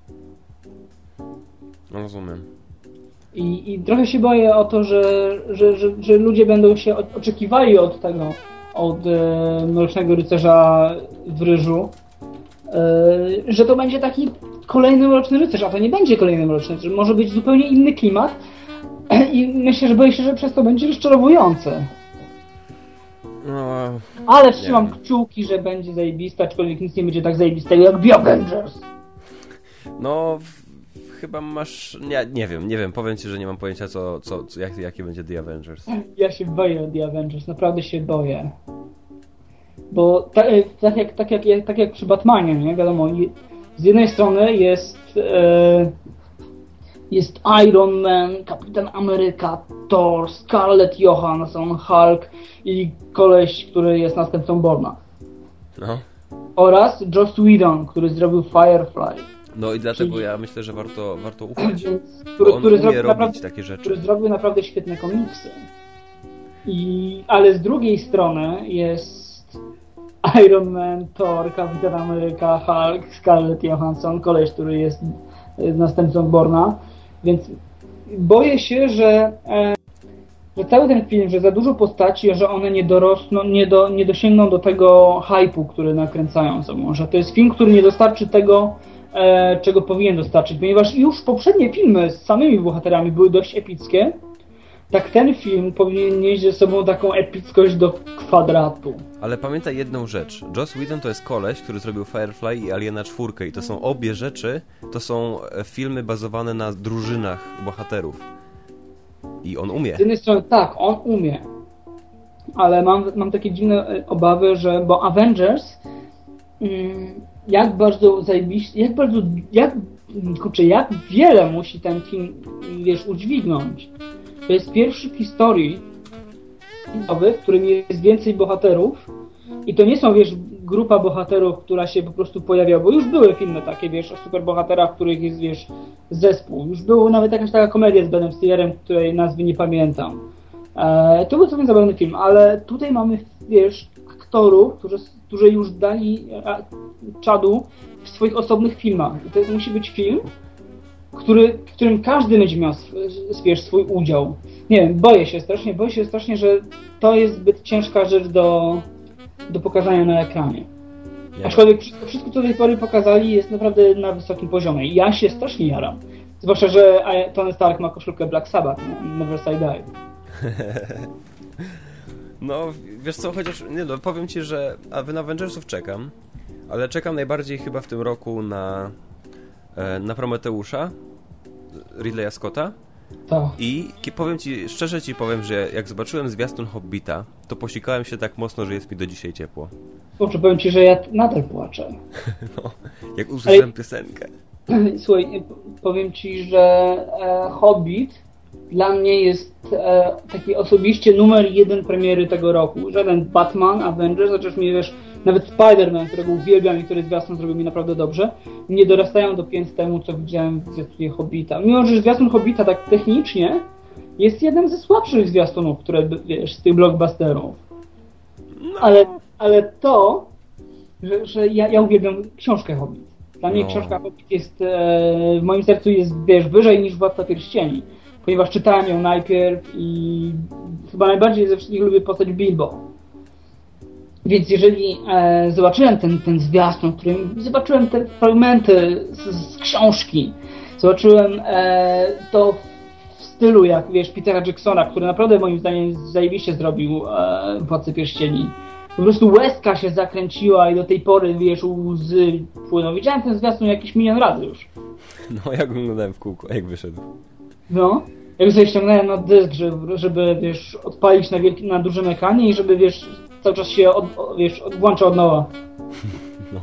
No, rozumiem. I trochę się boję o to, że ludzie będą się oczekiwali od tego, od Mrocznego Rycerza w Ryżu, że to będzie taki kolejny Mroczny Rycerz, a to nie będzie kolejny Mroczny Rycerz, może być zupełnie inny klimat i myślę, że boję się, że przez to będzie rozczarowujące. No, Ale trzymam kciuki, że będzie zajebista, aczkolwiek nic nie będzie tak zajebistego jak The Avengers. no chyba masz... Nie wiem, powiem ci, że nie mam pojęcia, jakie będzie The Avengers. Ja się boję The Avengers, naprawdę się boję. Bo tak jak przy Batmanie, nie? Wiadomo, z jednej strony jest Iron Man, Kapitan Ameryka, Thor, Scarlett Johansson, Hulk i koleś, który jest następcą Borna. No. Oraz Joss Whedon, który zrobił Firefly. No i dlatego ja myślę, że warto ufać. On Który umie robić takie rzeczy. Który zrobił naprawdę świetne komiksy. Ale z drugiej strony jest Iron Man, Thor, Kapitan Ameryka, Hulk, Scarlett Johansson, koleś, który jest następcą Borna. Więc boję się, że cały ten film, że za dużo postaci, że one nie dorosną, nie dosięgną do tego hype'u, który nakręcają sobą. Że to jest film, który nie dostarczy tego, czego powinien dostarczyć. Ponieważ już poprzednie filmy z samymi bohaterami były dość epickie, tak ten film powinien nieść ze sobą taką epickość do kwadratu. Ale pamiętaj jedną rzecz. Joss Whedon to jest koleś, który zrobił Firefly i Aliena 4. I to są obie rzeczy, to są filmy bazowane na drużynach bohaterów. I on umie. Z jednej strony tak, on umie. Ale mam takie dziwne obawy, bo Avengers jak bardzo zajebiście, jak wiele musi ten film, wiesz, udźwignąć. To jest pierwszy w historii, w którym jest więcej bohaterów i to nie są, wiesz, grupa bohaterów, która się po prostu pojawia, bo już były filmy takie, wiesz, o superbohaterach, w których jest, wiesz, zespół. Już był nawet jakaś taka komedia z Benem Stillerem, której nazwy nie pamiętam. To był całkiem zabawny film, ale tutaj mamy, wiesz, aktorów, którzy już dali czadu w swoich osobnych filmach. I to musi być film, w którym każdy będzie miał swój udział. Nie wiem, boję się strasznie, że to jest zbyt ciężka rzecz do pokazania na ekranie. Aczkolwiek wszystko, co do tej pory pokazali, jest naprawdę na wysokim poziomie. I ja się strasznie jaram. Zwłaszcza, że Tony Stark ma koszulkę Black Sabbath, Never Say Die. No, wiesz co, chociaż, nie no, powiem ci, że na Avengersów czekam, ale czekam najbardziej chyba w tym roku na Prometeusza Ridleya Scotta. Tak. I szczerze ci powiem, że jak zobaczyłem zwiastun Hobbita, to posikałem się tak mocno, że jest mi do dzisiaj ciepło. Kurczę, powiem ci, że ja nadal płaczę. No, jak usłyszałem piosenkę. Słuchaj, powiem ci, że Hobbit dla mnie jest taki osobiście numer 1 premiery tego roku. Żaden Batman, Avengers, chociaż mi, wiesz, nawet Spider-Man, którego uwielbiam i który zwiastun zrobił mi naprawdę dobrze, nie dorastają do pięt temu, co widziałem w zwiastunie Hobbita. Mimo, że zwiastun Hobbita tak technicznie jest jednym ze słabszych zwiastunów, które, wiesz, z tych blockbusterów. No. Ale to, że ja uwielbiam książkę Hobbit. Dla mnie książka Hobbit jest, w moim sercu jest, wiesz, wyżej niż Władca Pierścieni. Ponieważ czytałem ją najpierw i chyba najbardziej ze wszystkich lubię postać Bilbo. Więc jeżeli zobaczyłem ten zwiastun, w którym zobaczyłem te fragmenty z książki, zobaczyłem to w stylu jak, wiesz, Petera Jacksona, który naprawdę moim zdaniem zajebiście zrobił Władcę Pierścieni, po prostu łezka się zakręciła i do tej pory, wiesz, łzy płyną. Widziałem ten zwiastun jakiś milion razy już. No, jak oglądałem w kółko, jak wyszedł. No, jak sobie ściągnąłem na dysk, żeby wiesz, odpalić na dużym ekranie i żeby, wiesz, cały czas się włącza od nowa. No.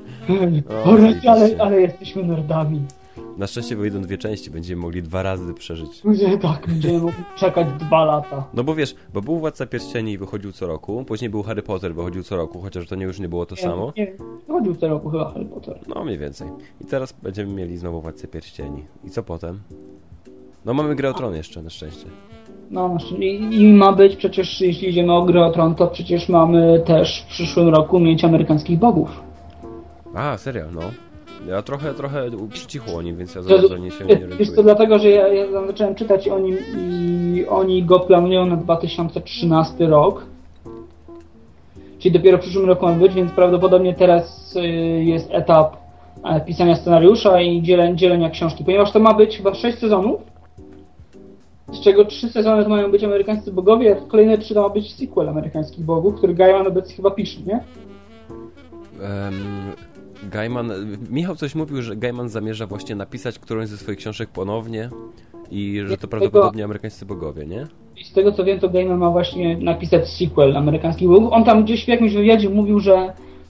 Ale jesteśmy nerdami. Na szczęście wyjdą 2 części, będziemy mogli 2 razy przeżyć. Tak, będziemy mogli czekać 2 lata. No bo wiesz, bo był Władca Pierścieni i wychodził co roku, później był Harry Potter, wychodził co roku, chociaż to już nie było to samo. Nie, wychodził co roku chyba Harry Potter. No mniej więcej. I teraz będziemy mieli znowu Władcę Pierścieni. I co potem? No mamy Grę o Tron jeszcze, na szczęście. No i ma być przecież, jeśli idziemy o Grę o Tron, to przecież mamy też w przyszłym roku mieć amerykańskich bogów. A, serio, no. Ja trochę przycichło o nim, więc ja za bardzo nie się nie orientuję. Jest to dlatego, że ja zacząłem czytać o nim i oni go planują na 2013 rok. Czyli dopiero w przyszłym roku ma być, więc prawdopodobnie teraz jest etap pisania scenariusza i dzielenia książki. Ponieważ to ma być chyba 6 sezonów, z czego 3 sezony to mają być amerykańscy bogowie, a kolejne 3 to ma być sequel amerykańskich bogów, który Gaiman obecnie chyba pisze, nie? Gaiman... Michał coś mówił, że Gaiman zamierza właśnie napisać którąś ze swoich książek ponownie i że to prawdopodobnie amerykańscy bogowie, nie? I z tego co wiem, to Gaiman ma właśnie napisać sequel amerykańskich bogów. On tam gdzieś w jakimś wywiadzie mówił, że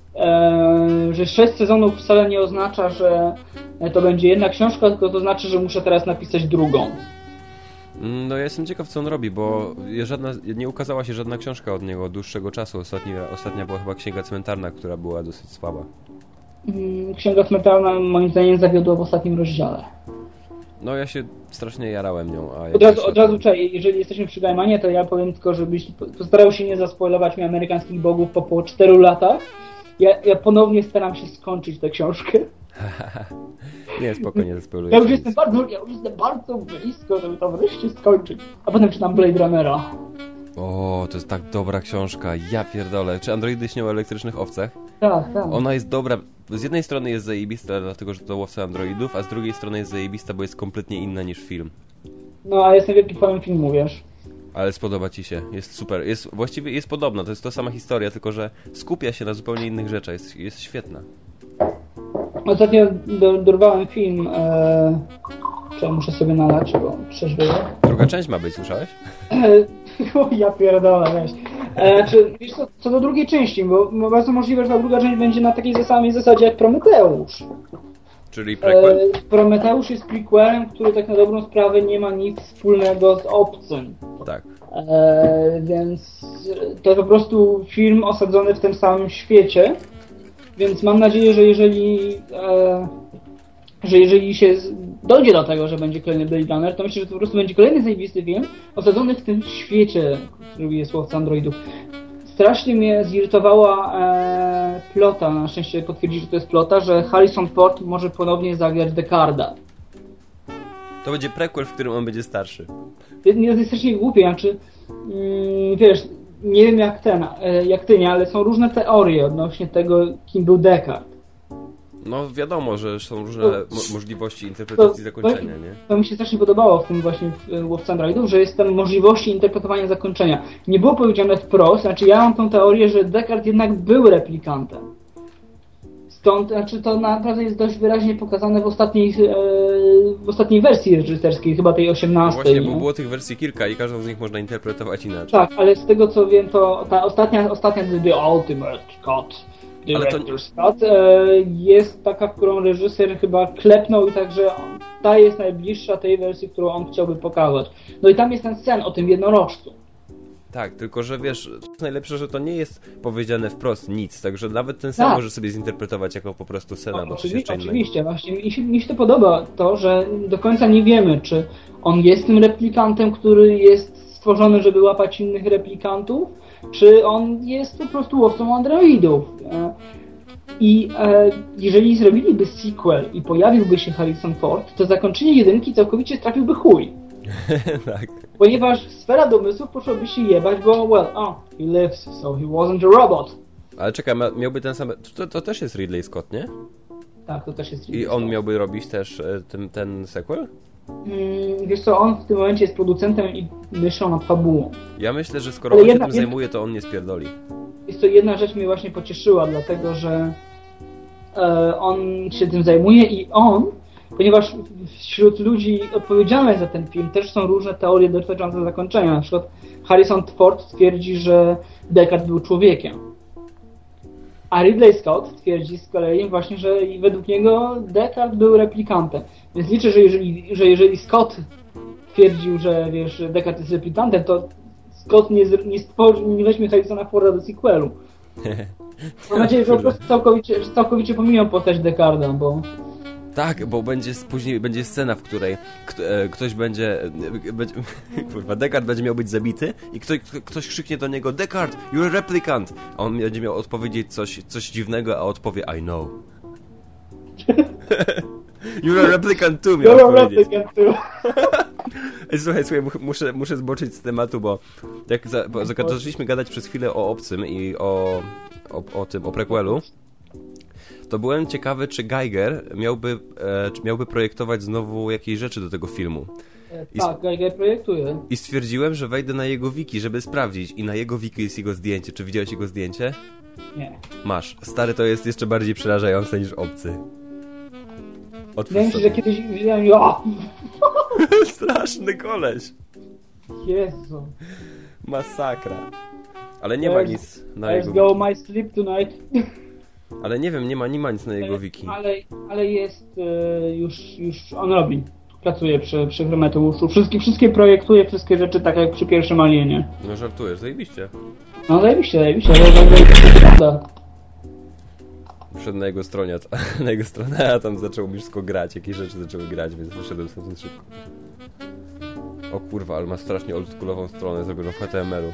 6 sezonów wcale nie oznacza, że to będzie jedna książka, tylko to znaczy, że muszę teraz napisać drugą. No ja jestem ciekaw, co on robi, bo nie ukazała się żadna książka od niego od dłuższego czasu. Ostatnia była chyba Księga Cmentarna, która była dosyć słaba. Księga Cmentarna moim zdaniem zawiodła w ostatnim rozdziale. No ja się strasznie jarałem nią. Od razu jeżeli jesteśmy przy Gaimanie, to ja powiem tylko, żebyś postarał się nie zaspoilować mi amerykańskich bogów po około 4 latach. Ja ponownie staram się skończyć tę książkę. Nie, spokojnie, zaspoiluję. Ja już jestem bardzo blisko, żeby to wreszcie skończyć. A potem czytam Blade Runnera. O, to jest tak dobra książka, ja pierdolę. Czy androidy śnią o elektrycznych owcach? Tak. Ona jest dobra. Z jednej strony jest zajebista, dlatego że to łowca androidów, a z drugiej strony jest zajebista, bo jest kompletnie inna niż film. No, a jestem wielkim fanem filmu, wiesz. Ale spodoba ci się, jest super. Właściwie jest podobna, to jest ta sama historia, tylko że skupia się na zupełnie innych rzeczach, jest świetna. Ostatnio dorwałem film, muszę sobie nalać, bo trzeźwieję. Druga część ma być, słyszałeś? Ja pierdolę, weź. Wiesz co do drugiej części, bo bardzo możliwe, że ta druga część będzie na takiej samej zasadzie jak Prometeusz. Czyli prequel? Prometeusz jest prequelem, który tak na dobrą sprawę nie ma nic wspólnego z obcym. Tak. Więc to jest po prostu film osadzony w tym samym świecie. Więc mam nadzieję, że jeżeli się dojdzie do tego, że będzie kolejny Blade Runner, to myślę, że to po prostu będzie kolejny zajebisty film osadzony w tym świecie, który jest łowca androidów. Strasznie mnie zirytowała plota, na szczęście potwierdzi, że to jest plota, że Harrison Ford może ponownie zagrać Decarda. To będzie prequel, w którym on będzie starszy. To jest strasznie głupie, znaczy, wiesz, nie wiem jak ty, nie, ale są różne teorie odnośnie tego, kim był Descartes. No wiadomo, że są różne możliwości interpretacji zakończenia, nie? To mi się strasznie podobało w tym właśnie w Łowcy Androidów, że jest tam możliwości interpretowania zakończenia. Nie było powiedziane wprost, znaczy ja mam tą teorię, że Descartes jednak był replikantem. Stąd, znaczy to naprawdę jest dość wyraźnie pokazane w ostatniej wersji reżyserskiej, chyba tej 18. Właśnie, bo było tych wersji kilka i każdą z nich można interpretować inaczej. Tak, ale z tego co wiem, to ta ostatnia The Ultimate Cut, Director's Cut, jest taka, w którą reżyser chyba klepnął i także ta jest najbliższa tej wersji, którą on chciałby pokazać. No i tam jest ten scen o tym jednorożcu. Tak, tylko że wiesz, to jest najlepsze, że to nie jest powiedziane wprost nic, także nawet ten sam może sobie zinterpretować jako po prostu scena, bo coś jeszcze innego. Oczywiście, właśnie mi się to podoba, to, że do końca nie wiemy, czy on jest tym replikantem, który jest stworzony, żeby łapać innych replikantów, czy on jest po prostu łowcą androidów. I jeżeli zrobiliby sequel i pojawiłby się Harrison Ford, to zakończenie jedynki całkowicie trafiłby chuj. Tak. Ponieważ sfera domysłów poszłaby się jebać, bo he lives, so he wasn't a robot. Ale czekaj, miałby ten sam... To też jest Ridley Scott, nie? Tak, to też jest Ridley I on Scott. miałby robić też ten sequel? Wiesz co, on w tym momencie jest producentem i myślał nad fabułą. Ja myślę, że skoro on się tym zajmuje, to on nie spierdoli. jest to jedna rzecz mnie właśnie pocieszyła, dlatego że on się tym zajmuje i on, ponieważ wśród ludzi odpowiedzialnych za ten film też są różne teorie dotyczące zakończenia. Na przykład Harrison Ford twierdzi, że Deckard był człowiekiem. A Ridley Scott twierdzi z kolei właśnie, że według niego Deckard był replikantem. Więc liczę, że jeżeli Scott twierdził, że wiesz, Deckard jest replikantem, to Scott nie weźmie Harrisona Forda do sequelu. Mam nadzieję, że po prostu całkowicie pomijam postać Deckarda, bo... Tak, bo później będzie scena, w której ktoś będzie kurwa, Deckard będzie miał być zabity i ktoś krzyknie do niego: Deckard, you're a replicant! A on będzie miał odpowiedzieć coś dziwnego, a odpowie: I know. You're a replicant too, miał odpowiedzieć. Ej, słuchaj, muszę zboczyć z tematu, bo jak zaczęliśmy gadać przez chwilę o Obcym i o prequelu, to byłem ciekawy, czy Giger miałby projektować znowu jakieś rzeczy do tego filmu. Tak, Giger projektuje. I stwierdziłem, że wejdę na jego wiki, żeby sprawdzić. I na jego wiki jest jego zdjęcie. Czy widziałeś jego zdjęcie? Nie. Masz. Stary, to jest jeszcze bardziej przerażające niż Obcy. Wydaje mi się, że kiedyś widziałem... Straszny koleś. Jezu. Masakra. Ale nie ma nic na jego wiki. Let's go my sleep tonight. Ale nie wiem, nie ma nic na jego wiki. Ale jest już on robi. Pracuje przy Prometeuszu. Wszystkie projektuje, wszystkie rzeczy tak jak przy pierwszym Alienie. No żartujesz, zajebiście. No zajebiście. Wszedł na jego stronę, a tam zaczął mi wszystko grać. Jakieś rzeczy zaczęły grać, więc wyszedłem stąd szybko. O kurwa, ale ma strasznie oldschoolową stronę zrobioną w HTML-u.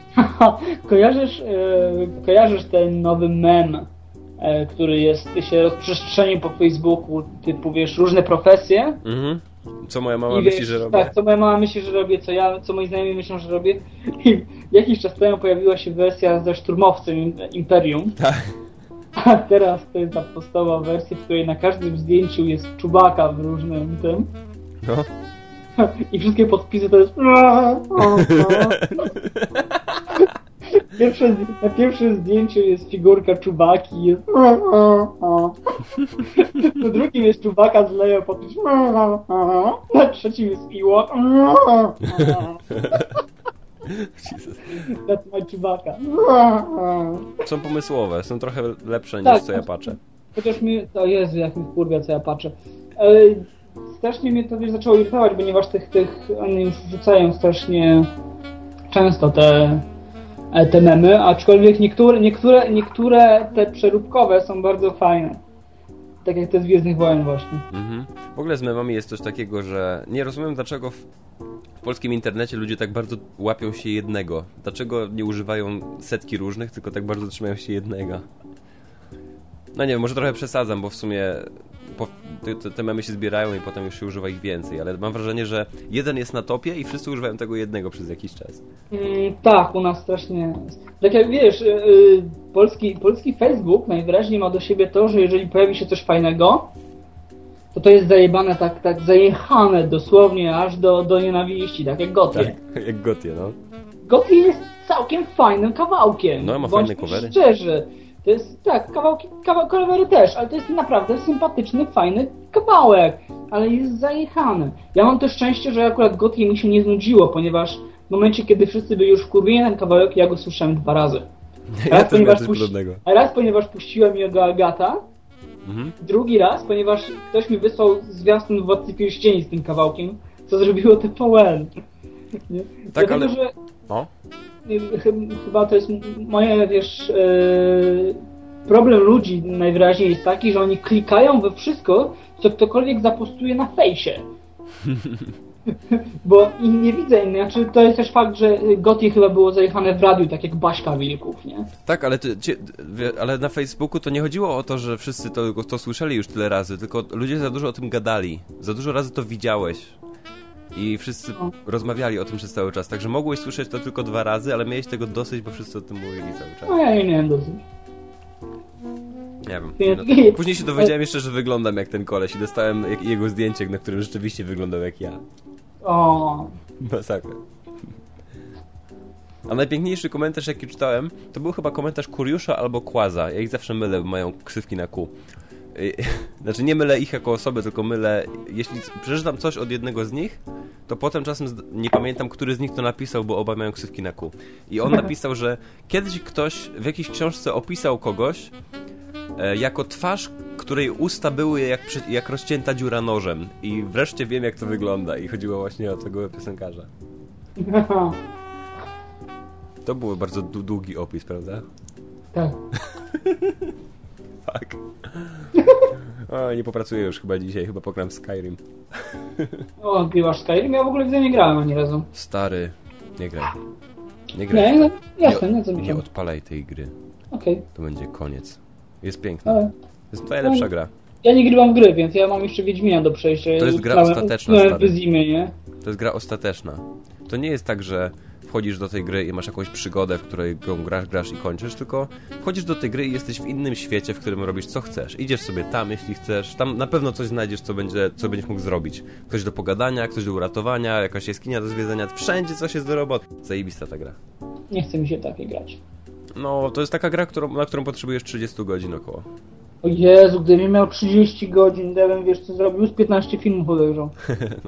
Kojarzysz ten nowy mem, który się rozprzestrzenił po Facebooku, typu wiesz, różne profesje? Mhm. Co moja mama myśli, że robię? Tak, co moja mama myśli, że robię, co moi znajomi myślą, że robię. I jakiś czas temu pojawiła się wersja ze szturmowcem Imperium. Tak. A teraz to jest ta podstawowa wersja, w której na każdym zdjęciu jest Chewbacca w różnym tym. No. I wszystkie podpisy to jest... Na pierwszym zdjęciu jest figurka Chewbacki, jest... Na drugim jest Chewbacca z Leia, potem... Na trzecim jest Ewok. That's my Chewbacca. Są pomysłowe, są trochę lepsze niż co ja patrzę. Chociaż mi... To Jezu, jak mi wkurwia, co ja patrzę. Strasznie mnie to wiesz, zaczęło irytować, ponieważ oni już wrzucają strasznie często te memy, aczkolwiek niektóre te przeróbkowe są bardzo fajne. Tak jak te z Gwiezdnych Wojen właśnie. Mhm. W ogóle z memami jest coś takiego, że nie rozumiem, dlaczego w polskim internecie ludzie tak bardzo łapią się jednego. Dlaczego nie używają setki różnych, tylko tak bardzo trzymają się jednego. No nie wiem, może trochę przesadzam, bo w sumie te memy się zbierają i potem już się używa ich więcej, ale mam wrażenie, że jeden jest na topie i wszyscy używają tego jednego przez jakiś czas. Tak, u nas strasznie... Tak jak wiesz, polski Facebook najwyraźniej ma do siebie to, że jeżeli pojawi się coś fajnego, to jest zajebane tak zajechane dosłownie aż do nienawiści, tak jak Gothie. Tak, jak Gothie, no. Gothie jest całkiem fajnym kawałkiem. No, ma fajne covery. Szczerze. To jest, tak, covery też, ale to jest naprawdę sympatyczny, fajny kawałek, ale jest zajechany. Ja mam też szczęście, że akurat Gothie mi się nie znudziło, ponieważ w momencie, kiedy wszyscy byli już wkurwieni na ten kawałek, ja go słyszałem 2 razy. Raz, ponieważ puściłem jego Agata, drugi raz, ponieważ ktoś mi wysłał zwiastun Władcy Pierścieni z tym kawałkiem, co zrobiło TVN. Tak, dlatego, ale... że... O? Chyba to jest moje, wiesz, problem ludzi najwyraźniej jest taki, że oni klikają we wszystko, co ktokolwiek zapostuje na fejsie. Bo i nie widzę innych, znaczy to jest też fakt, że Gothie chyba było zajechane w radiu, tak jak Baśka Wilków, nie? Tak, ale na Facebooku to nie chodziło o to, że wszyscy to słyszeli już tyle razy, tylko ludzie za dużo o tym gadali. Za dużo razy to widziałeś. I wszyscy rozmawiali o tym przez cały czas, także mogłeś słyszeć to tylko 2 razy, ale miałeś tego dosyć, bo wszyscy o tym mówili cały czas. No ja nie miałem dosyć. Nie wiem. No, później się dowiedziałem jeszcze, że wyglądam jak ten koleś i dostałem jego zdjęcie, na którym rzeczywiście wyglądał jak ja. O. Masakra. A najpiękniejszy komentarz, jaki czytałem, to był chyba komentarz Kuriusza albo Kłaza. Ja ich zawsze mylę, bo mają ksywki na Q. Znaczy nie mylę ich jako osoby, tylko mylę... Jeśli przeczytam coś od jednego z nich, to potem czasem nie pamiętam, który z nich to napisał, bo oba mają ksywki na Q. I on napisał, że kiedyś ktoś w jakiejś książce opisał kogoś jako twarz, której usta były jak rozcięta dziura nożem. I wreszcie wiem, jak to wygląda. I chodziło właśnie o tego piosenkarza. To był bardzo długi opis, prawda? Tak. Tak. O, nie popracuję już chyba dzisiaj, chyba pogram Skyrim. O, grywasz Skyrim? Ja w ogóle w nie grałem ani razu. Stary, nie graj. Nie graj. Nie, no, jasne, nie co mi Nie się. odpalaj tej gry. Okej. To będzie koniec. Jest piękna. Ale Jest najlepsza gra. ja nie grywam w gry, więc ja mam jeszcze Wiedźmina do przejścia. To jest gra ostateczna, stary. w zimie, nie? To jest gra ostateczna. To nie jest tak, że wchodzisz do tej gry i masz jakąś przygodę, w której grasz i kończysz, tylko wchodzisz do tej gry i jesteś w innym świecie, w którym robisz co chcesz. Idziesz sobie tam, jeśli chcesz. Tam na pewno coś znajdziesz, co będziesz mógł zrobić. Ktoś do pogadania, ktoś do uratowania, jakaś jaskinia do zwiedzenia. Wszędzie coś jest do roboty. Zajebista ta gra. Nie chce mi się takie grać. No, to jest taka gra, na którą potrzebujesz 30 godzin około. O Jezu, gdybym miał 30 godzin, ja bym, wiesz co zrobił? Z 15 filmów podejrzał. No.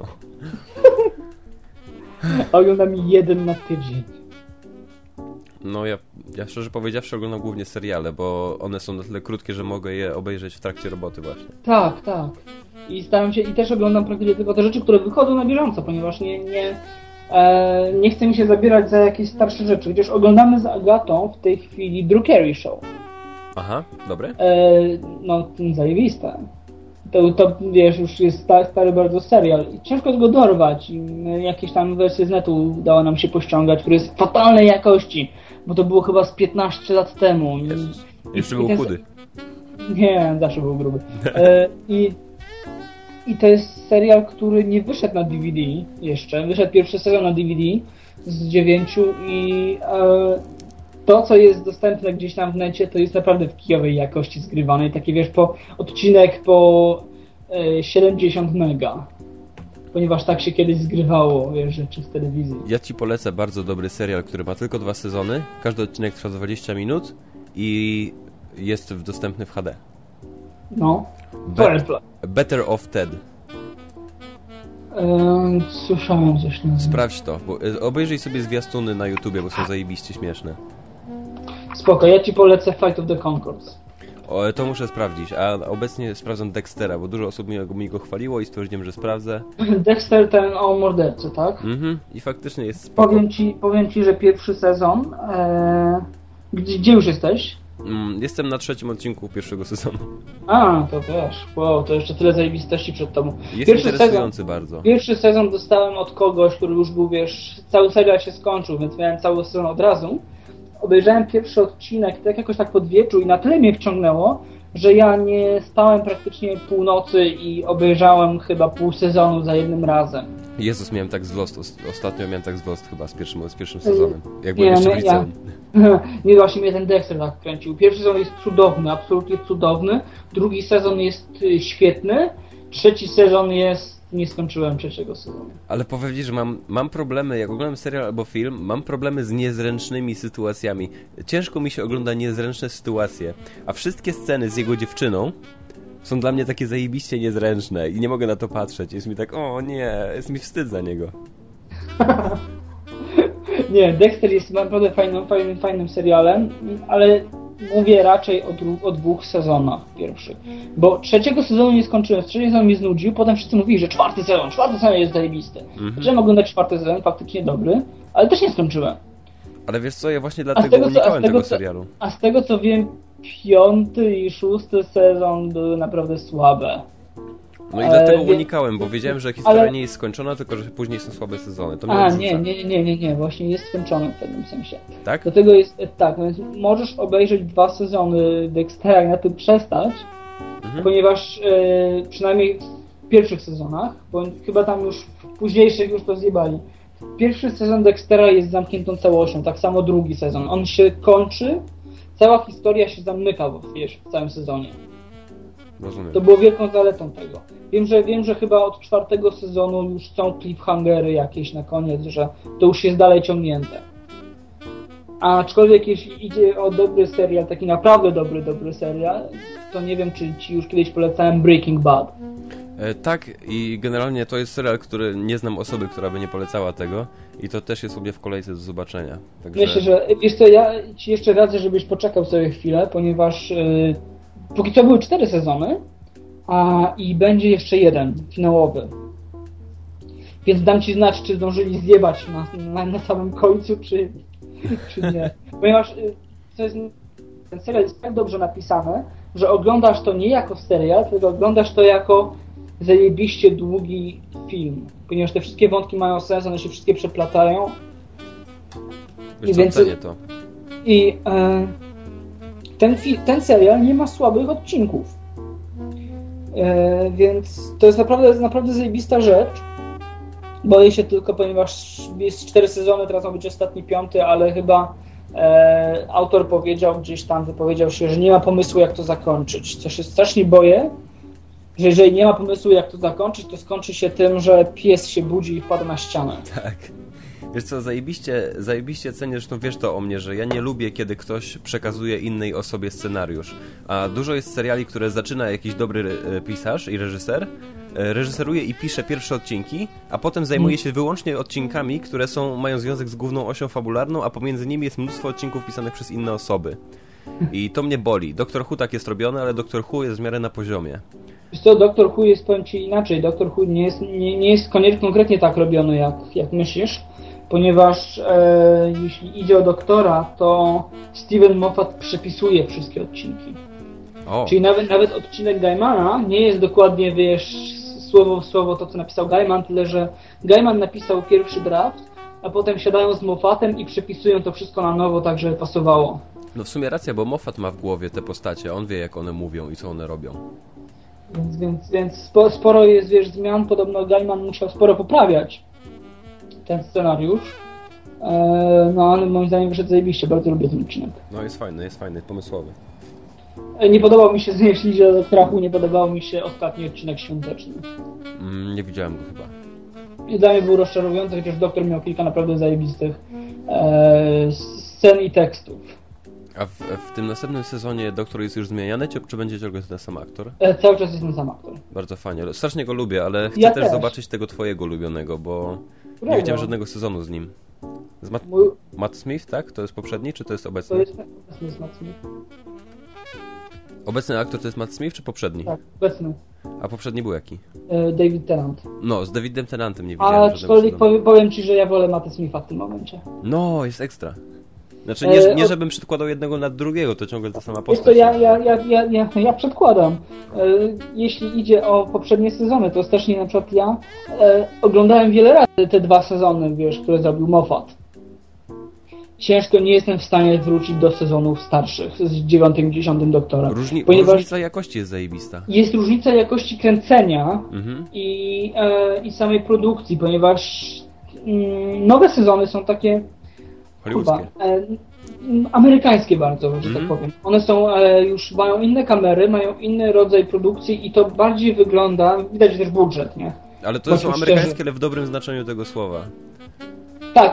A oglądam jeden na tydzień. No, ja szczerze powiedziawszy oglądam głównie seriale, bo one są na tyle krótkie, że mogę je obejrzeć w trakcie roboty właśnie. Tak, tak. I staram się, i też oglądam praktycznie tylko te rzeczy, które wychodzą na bieżąco, ponieważ nie chcę mi się zabierać za jakieś starsze rzeczy. Chociaż oglądamy z Agatą w tej chwili Drew Carey Show. Aha, dobre? No, zajebiste. To wiesz, już jest stary bardzo serial. I ciężko jest go dorwać. I jakieś tam wersje z netu udało nam się pościągać, które jest fatalnej jakości. Bo to było chyba z 15 lat temu. Jezus. Jeszcze był chudy. Nie, zawsze był gruby. I to jest serial, który nie wyszedł na DVD jeszcze. Wyszedł pierwszy sezon na DVD z 9 i to, co jest dostępne gdzieś tam w necie, to jest naprawdę w kijowej jakości zgrywane. Takie wiesz, odcinek po 70 mega. Ponieważ tak się kiedyś zgrywało, wiesz, rzeczy z telewizji. Ja ci polecę bardzo dobry serial, który ma tylko 2 sezony. Każdy odcinek trwa 20 minut i jest dostępny w HD. No. Better Off Ted. Słyszałem coś na Sprawdź to, bo obejrzyj sobie zwiastuny na YouTubie, bo są zajebiście śmieszne. Spoko, ja ci polecę Fight of the Conchords. To muszę sprawdzić, a obecnie sprawdzam Dextera, bo dużo osób mi go chwaliło i stwierdziłem, że sprawdzę. Dexter ten o mordercy, tak? Mhm, i faktycznie jest spoko. Powiem ci, że pierwszy sezon... Gdzie już jesteś? Jestem na 3. odcinku pierwszego sezonu. A, to wiesz, wow, to jeszcze tyle zajebistości przed tobą. Jest interesujący bardzo. Pierwszy sezon dostałem od kogoś, który już był, wiesz, cały serial się skończył, więc miałem cały sezon od razu. Obejrzałem pierwszy odcinek, tak jakoś tak pod wieczór i na tyle mnie wciągnęło, że ja nie spałem praktycznie północy i obejrzałem chyba pół sezonu za jednym razem. Jezus, miałem tak z Lost. Ostatnio miałem tak z Lost chyba z pierwszym sezonem. Jak byłem jeszcze w liceum. Nie, właśnie mnie ten Dexter tak kręcił. Pierwszy sezon jest cudowny, absolutnie cudowny. Drugi sezon jest świetny. Trzeci sezon jest... Nie skończyłem 3. sezonu. Ale powiem ci, że mam problemy, jak oglądam serial albo film, mam problemy z niezręcznymi sytuacjami. Ciężko mi się ogląda niezręczne sytuacje, a wszystkie sceny z jego dziewczyną są dla mnie takie zajebiście niezręczne i nie mogę na to patrzeć. Jest mi tak, o nie, jest mi wstyd za niego. Nie, Dexter jest naprawdę fajnym serialem, ale mówię raczej o 2 sezonach pierwszych. Bo 3. sezonu nie skończyłem, 3. sezon mnie znudził, potem wszyscy mówili, że 4. sezon jest zajebisty. Zacząłem oglądać 4. sezon, faktycznie dobry, ale też nie skończyłem. Ale wiesz co, ja właśnie dlatego unikałem tego serialu. A z tego co wiem, 5. i 6. sezon były naprawdę słabe. No i dlatego unikałem, bo wiedziałem, że historia nie jest skończona, tylko że później są słabe sezony. To nie, właśnie jest skończony w pewnym sensie. Tak? Dlatego jest tak, więc możesz obejrzeć 2 sezony Dextera i na tym przestać, ponieważ przynajmniej w pierwszych sezonach, bo chyba tam już w późniejszych już to zjebali. Pierwszy sezon Dextera jest zamkniętą całością, tak samo drugi sezon. On się kończy, cała historia się zamyka w całym sezonie. Rozumiem. To było wielką zaletą tego. Wiem, że chyba od 4. sezonu już są cliffhangery jakieś na koniec, że to już jest dalej ciągnięte. Aczkolwiek jeśli idzie o dobry serial, taki naprawdę dobry serial, to nie wiem, czy ci już kiedyś polecałem Breaking Bad. Tak, i generalnie to jest serial, który nie znam osoby, która by nie polecała tego i to też jest u mnie w kolejce do zobaczenia. Także... Myślę, że wiesz co, ja ci jeszcze radzę, żebyś poczekał sobie chwilę, ponieważ póki co były 4 sezony, i będzie jeszcze jeden, finałowy. Więc dam ci znać, czy zdążyli zjebać na samym końcu, czy nie. Ponieważ ten serial jest tak dobrze napisany, że oglądasz to nie jako serial, tylko oglądasz to jako zajebiście długi film. Ponieważ te wszystkie wątki mają sens, one się wszystkie przeplatają. Wiesz co, cenię to. I ten serial nie ma słabych odcinków. Więc to jest naprawdę zajebista rzecz. Boję się tylko, ponieważ jest 4 sezony, teraz ma być ostatni 5, ale chyba autor powiedział gdzieś tam, wypowiedział się, że nie ma pomysłu, jak to zakończyć. Co się strasznie boję, że jeżeli nie ma pomysłu, jak to zakończyć, to skończy się tym, że pies się budzi i wpada na ścianę. Tak. Wiesz co, zajebiście cenię, zresztą wiesz to o mnie, że ja nie lubię, kiedy ktoś przekazuje innej osobie scenariusz. A dużo jest seriali, które zaczyna jakiś dobry pisarz i reżyser, reżyseruje i pisze pierwsze odcinki, a potem zajmuje się wyłącznie odcinkami, które mają związek z główną osią fabularną, a pomiędzy nimi jest mnóstwo odcinków pisanych przez inne osoby. I to mnie boli. Doctor Who tak jest robione, ale Doctor Who jest w miarę na poziomie. Wiesz co, Doctor Who jest, powiem ci inaczej, Doctor Who nie jest konkretnie tak robiony, jak myślisz, ponieważ jeśli idzie o doktora, to Steven Moffat przepisuje wszystkie odcinki. Czyli nawet odcinek Gaimana nie jest dokładnie, wiesz, słowo w słowo to, co napisał Gaiman, tyle że Gaiman napisał pierwszy draft, a potem siadają z Moffatem i przepisują to wszystko na nowo, tak żeby pasowało. No w sumie racja, bo Moffat ma w głowie te postacie, on wie, jak one mówią i co one robią. Więc sporo jest, wiesz, zmian, podobno Gaiman musiał sporo poprawiać ten scenariusz. No ale moim zdaniem wyszedł zajebiście, bardzo lubię ten odcinek. No jest fajny, pomysłowy. Nie podobał mi się, jeśli idzie o strachu, nie podobał mi się ostatni odcinek świąteczny. Nie widziałem go chyba. I dla mnie był rozczarowujący, chociaż doktor miał kilka naprawdę zajebistych scen i tekstów. A w tym następnym sezonie doktor jest już zmieniany, czy będzie ciągle ten sam aktor? Cały czas jest ten sam aktor. Bardzo fajnie. Strasznie go lubię, ale chcę też zobaczyć tego twojego ulubionego, bo nie widziałem żadnego sezonu z nim. Matt Smith, tak? To jest poprzedni, czy to jest obecny? To jest Matt Smith. Obecny aktor to jest Matt Smith, czy poprzedni? Tak, obecny. A poprzedni był jaki? David Tennant. No, z Davidem Tennantem nie widziałem aczkolwiek powiem ci, że ja wolę Matta Smitha w tym momencie. No, jest ekstra. Znaczy, nie żebym przedkładał jednego nad drugiego, to ciągle ta sama postać. Jest to ja przedkładam. Jeśli idzie o poprzednie sezony, to strasznie na przykład ja oglądałem wiele razy te 2 sezony, wiesz, które zrobił Moffat. Ciężko nie jestem w stanie wrócić do sezonów starszych, z 9 i 10 doktora. Różnica jakości jest zajebista. Jest różnica jakości kręcenia i samej produkcji, ponieważ nowe sezony są takie hollywoodzkie. Amerykańskie bardzo, że tak powiem. One już mają inne kamery, mają inny rodzaj produkcji i to bardziej wygląda, widać też budżet, nie? Ale to są amerykańskie, ale w dobrym znaczeniu tego słowa. Tak,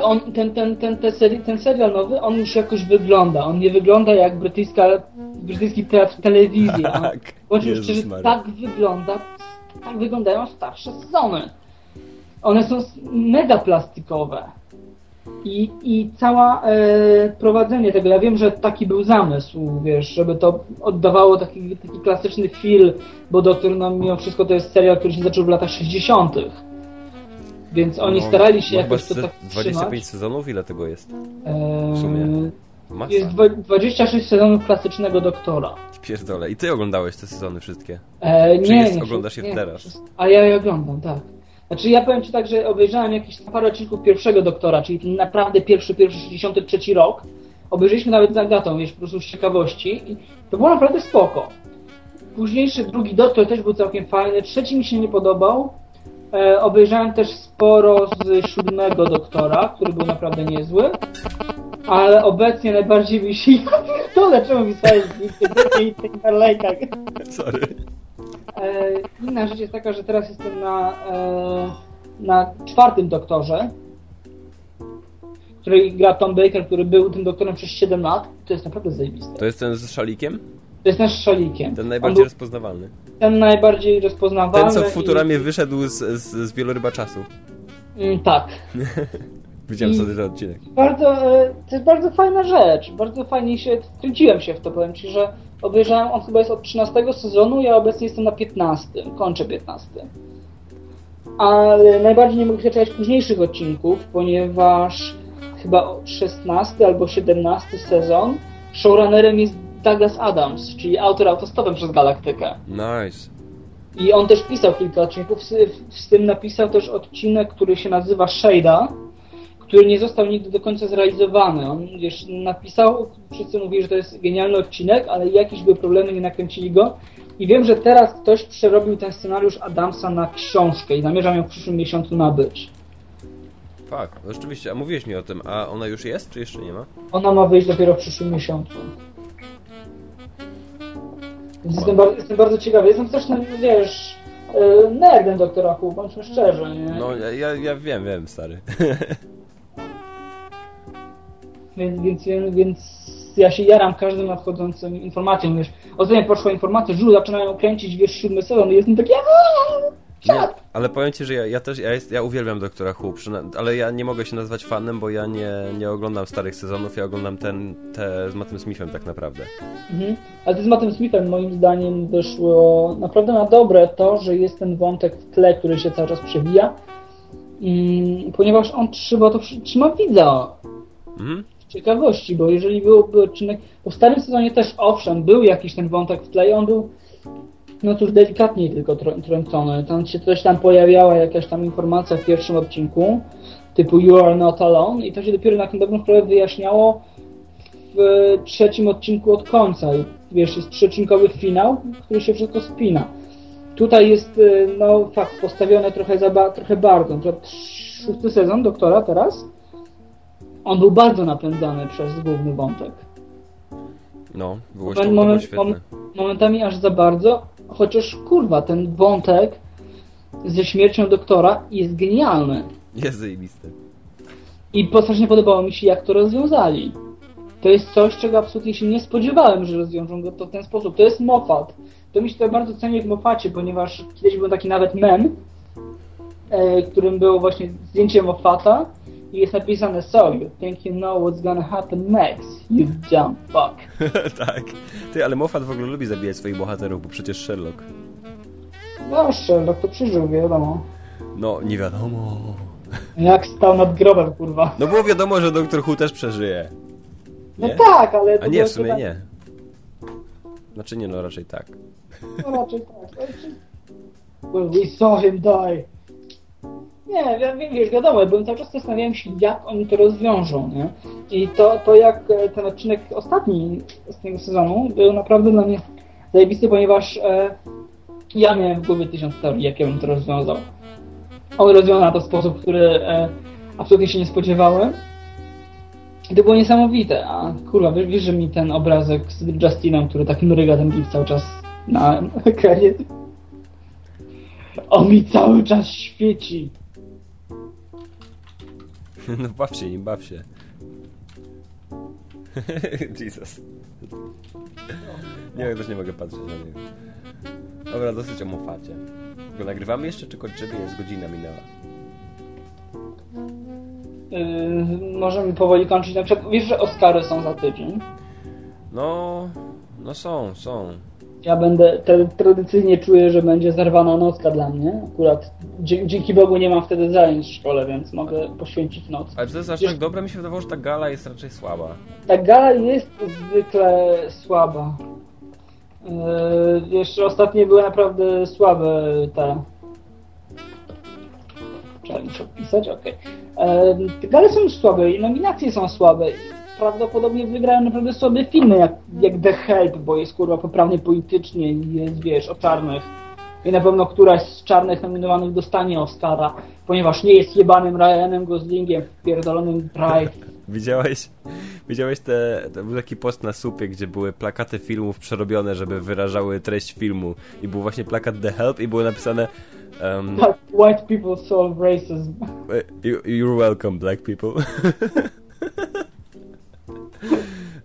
ten serial nowy, on już jakoś wygląda. On nie wygląda jak brytyjski teatr telewizji. Tak, tak wyglądają starsze sezony. One są mega plastikowe. I całe prowadzenie tego, ja wiem, że taki był zamysł, wiesz, żeby to oddawało taki klasyczny feel, bo Doktor, no mimo wszystko to jest serial, który się zaczął w latach 60. Więc oni starali się jakoś to tak 25 trzymać. sezonów? Ile tego jest? W sumie. Masa. Jest 26 sezonów klasycznego Doktora. Pierdolę. I ty oglądałeś te sezony wszystkie? Nie. Oglądasz je teraz? A ja je oglądam, tak. Znaczy ja powiem ci tak, że obejrzałem jakieś parę odcinków pierwszego Doktora, czyli ten naprawdę pierwszy 63 rok. Obejrzeliśmy nawet z Agatą, wiesz, po prostu z ciekawości. I to było naprawdę spoko. Późniejszy drugi Doktor też był całkiem fajny. Trzeci mi się nie podobał. Obejrzałem też sporo z 7 Doktora, który był naprawdę niezły. Ale obecnie najbardziej mi się... czemu pisałeś i Timberlake'ach? Sorry. Inna rzecz jest taka, że teraz jestem na 4 Doktorze, której gra Tom Baker, który był tym doktorem przez 7 lat, to jest naprawdę zajebiste. To jest ten z szalikiem? To jest nasz szalikiem. Ten najbardziej rozpoznawalny. Ten najbardziej rozpoznawalny. Ten, co w Futuramie wyszedł z Wieloryba Czasu. Tak. Widziałem sobie ten odcinek. To jest bardzo fajna rzecz. Bardzo fajnie wkręciłem się w to, powiem Ci, że obejrzałem, on chyba jest od 13 sezonu, ja obecnie jestem na 15. Kończę 15. Ale najbardziej nie mogę się czekać późniejszych odcinków, ponieważ chyba 16 albo 17 sezon showrunnerem jest Douglas Adams, czyli autor Autostopem przez Galaktykę. Nice. I on też pisał kilka odcinków, z tym napisał też odcinek, który się nazywa Shade'a, który nie został nigdy do końca zrealizowany. On napisał, wszyscy mówili, że to jest genialny odcinek, ale jakieś były problemy, nie nakręcili go. I wiem, że teraz ktoś przerobił ten scenariusz Adamsa na książkę i zamierzam ją w przyszłym miesiącu nabyć. Tak, no rzeczywiście, a mówiłeś mi o tym, a ona już jest, czy jeszcze nie ma? Ona ma wyjść dopiero w przyszłym miesiącu. Więc jestem bardzo ciekawy. Jestem strasznym, wiesz, nerdem Doktora Who, bądźmy szczerzy, nie? No, ja wiem, stary. Więc ja się jaram każdym nadchodzącym informacją, wiesz. Ostatnio poszła informacja, że zaczynają kręcić, wiesz, 7 sezon i jestem taki Nie, ale powiem Ci, że ja uwielbiam Doktora Who, ale ja nie mogę się nazwać fanem, bo ja nie oglądam starych sezonów, ja oglądam te z Mattem Smithem tak naprawdę. Ale to z Mattem Smithem moim zdaniem wyszło naprawdę na dobre to, że jest ten wątek w tle, który się cały czas przewija, ponieważ on trzyma widza w ciekawości, bo jeżeli byłby odcinek, bo w starym sezonie też owszem, był jakiś ten wątek w tle i on był no cóż, delikatniej tylko trącone. Tam się coś tam pojawiała, jakaś tam informacja w pierwszym odcinku, typu You are not alone, i to się dopiero na tym dobrą sprawę wyjaśniało w trzecim odcinku od końca. I wiesz, jest trzodcinkowy finał, w który się wszystko spina. Tutaj jest, no fakt, postawione trochę bardzo. Na przykład 6. sezon Doktora teraz, on był bardzo napędzany przez główny wątek. No, było świetne. Momentami aż za bardzo, chociaż kurwa, ten wątek ze śmiercią Doktora jest genialny. Jest zajebisty. I strasznie podobało mi się, jak to rozwiązali. To jest coś, czego absolutnie się nie spodziewałem, że rozwiążą go to w ten sposób. To jest Moffat. To mi się to bardzo cenię w Moffacie, ponieważ kiedyś był taki nawet mem, którym było właśnie zdjęcie Moffata i jest napisane: So, you think you know what's gonna happen next, you dumb fuck. Tak. Ty, ale Moffat w ogóle lubi zabijać swoich bohaterów, bo przecież Sherlock. No, Sherlock to przeżył, wiadomo. No, nie wiadomo. Jak stał nad grobem, kurwa. No było wiadomo, że Doktor Who też przeżyje. Nie? Nie? No tak, ale... A nie, w sumie nie. Znaczy nie, no raczej tak. No raczej tak. Well, we saw him die. Nie, wiesz, wiadomo, byłem cały czas zastanawiałem się, jak oni to rozwiążą, nie? I to jak ten odcinek ostatni z tego sezonu był naprawdę dla mnie zajebisty, ponieważ ja miałem w głowie 1000 teorii, jak ja bym to rozwiązał. On rozwiązał to w sposób, który absolutnie się nie spodziewałem. I to było niesamowite, a kurwa, wiesz, że mi ten obrazek z Justinem, który taki mryga ten gif cały czas na ekranie, on mi cały czas świeci. No baw się. Jesus. Nie wiem, też nie mogę patrzeć na niego. Dobra, dosyć o Moffacie. Go nagrywamy jeszcze, czy kończymy? Jest godzina minęła. Możemy powoli kończyć. Na przykład, wiesz, że Oscary są za tydzień? No są. Ja tradycyjnie czuję, że będzie zerwana nocka dla mnie. Akurat dzięki Bogu nie mam wtedy zajęć w szkole, więc mogę poświęcić noc. Ale czy to jest aż tak dobre? Mi się wydawało, że ta gala jest raczej słaba. Ta gala jest zwykle słaba. Jeszcze ostatnie były naprawdę słabe te... Trzeba muszę wpisać? Okej. Te gale są już słabe i nominacje są słabe. Prawdopodobnie wygrają naprawdę słabe filmy, jak The Help, bo jest kurwa poprawnie politycznie i jest, wiesz, o czarnych. I na pewno któraś z czarnych nominowanych dostanie Oscara, ponieważ nie jest jebanym Ryanem Goslingiem w pierdolonym Drive. Widziałeś to był taki post na Supie, gdzie były plakaty filmów przerobione, żeby wyrażały treść filmu. I był właśnie plakat The Help i było napisane White people solve racism. You're welcome, black people.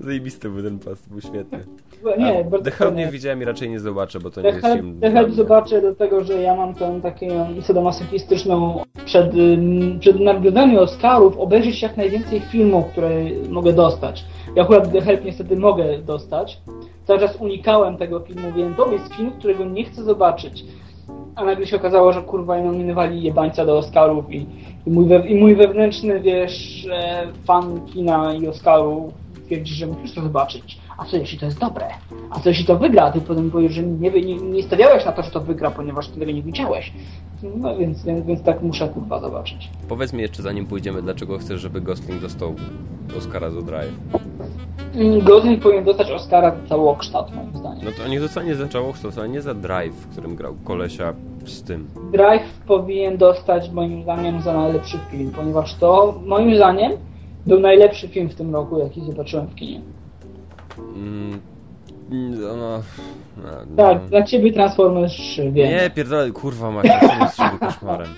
Zajebisty był ten pas, był świetny. Nie, bardzo The Help fajnie. nie widziałem i raczej nie zobaczę, bo to nie jest film The dla Help mnie. zobaczę do tego, że ja mam tę taką sadomasochistyczną przed nagrodami Oscarów obejrzeć jak najwięcej filmów, które mogę dostać. Ja akurat The Help niestety mogę dostać. Cały czas unikałem tego filmu, wiem, to jest film, którego nie chcę zobaczyć. A nagle się okazało, że kurwa nominowali jebańca do Oscarów i mój wewnętrzny, wiesz, fan kina i Oscarów twierdzi, że musisz to zobaczyć. A co jeśli to jest dobre? A co jeśli to wygra? Ty potem powiesz, że nie stawiałeś na to, że to wygra, ponieważ ty tego nie widziałeś. No więc tak muszę kurwa zobaczyć. Powiedz mi jeszcze, zanim pójdziemy, dlaczego chcesz, żeby Gosling dostał Oscara za Drive? Gosling powinien dostać Oscara za całokształt, moim zdaniem. No to niech dostanie za Całokształt, ale nie za Drive, w którym grał kolesia z tym. Drive powinien dostać moim zdaniem za najlepszy film, ponieważ to moim zdaniem był najlepszy film w tym roku, jaki zobaczyłem w kinie. Tak, dla ciebie Transformers 3, wiem. Nie, pierdolę, kurwa macie, Transformers 3 był koszmarem.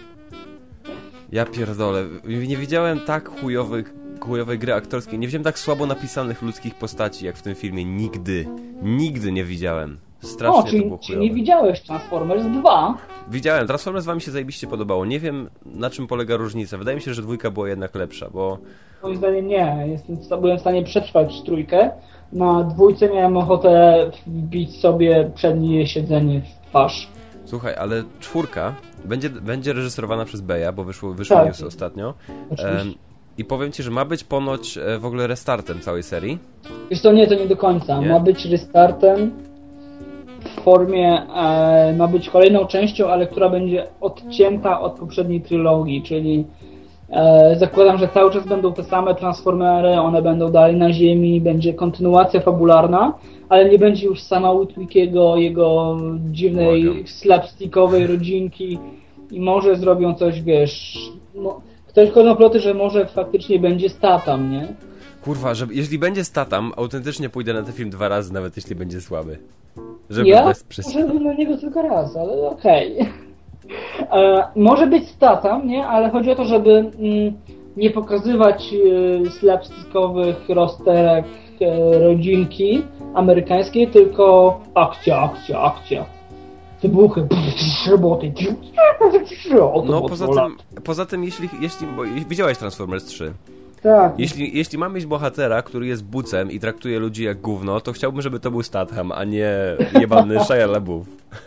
Ja pierdolę, nie widziałem tak chujowej gry aktorskiej, nie widziałem tak słabo napisanych ludzkich postaci, jak w tym filmie, nigdy. Nigdy nie widziałem. Strasznie to było czyli chujowe. nie widziałeś Transformers 2? Widziałem, Transformers 2 mi się zajebiście podobało. Nie wiem, na czym polega różnica. Wydaje mi się, że dwójka była jednak lepsza, bo... Moim zdaniem nie. Byłem w stanie przetrwać trójkę. Na dwójce miałem ochotę wbić sobie przednie siedzenie w twarz. Słuchaj, ale czwórka będzie reżyserowana przez Beja, bo wyszło Tak. news ostatnio. Oczywiście. I powiem ci, że ma być ponoć w ogóle restartem całej serii. Wiesz to nie do końca. Nie? Ma być restartem w formie, ma być kolejną częścią, ale która będzie odcięta od poprzedniej trylogii, czyli zakładam, że cały czas będą te same Transformery, one będą dalej na ziemi, będzie kontynuacja fabularna, ale nie będzie już sama Witwickiego, jego dziwnej Błagam. slapstickowej rodzinki i może zrobią coś, wiesz, no, ktoś chodzą ploty, że może faktycznie będzie Statham, nie? Kurwa, jeśli będzie Statham, autentycznie pójdę na ten film 2 razy, nawet jeśli będzie słaby. Żeby Ja? wesprzeć. Poszedłem na niego tylko raz, ale okej. Może być Statham, nie? Ale chodzi o to, żeby nie pokazywać slapstickowych rozterek rodzinki amerykańskiej, tylko akcja. Wybuchy, roboty. No poza tym jeśli bo widziałeś Transformers 3. Tak. Jeśli mam mieć bohatera, który jest bucem i traktuje ludzi jak gówno, to chciałbym, żeby to był Statham, a nie jebany Shia LaBeouf.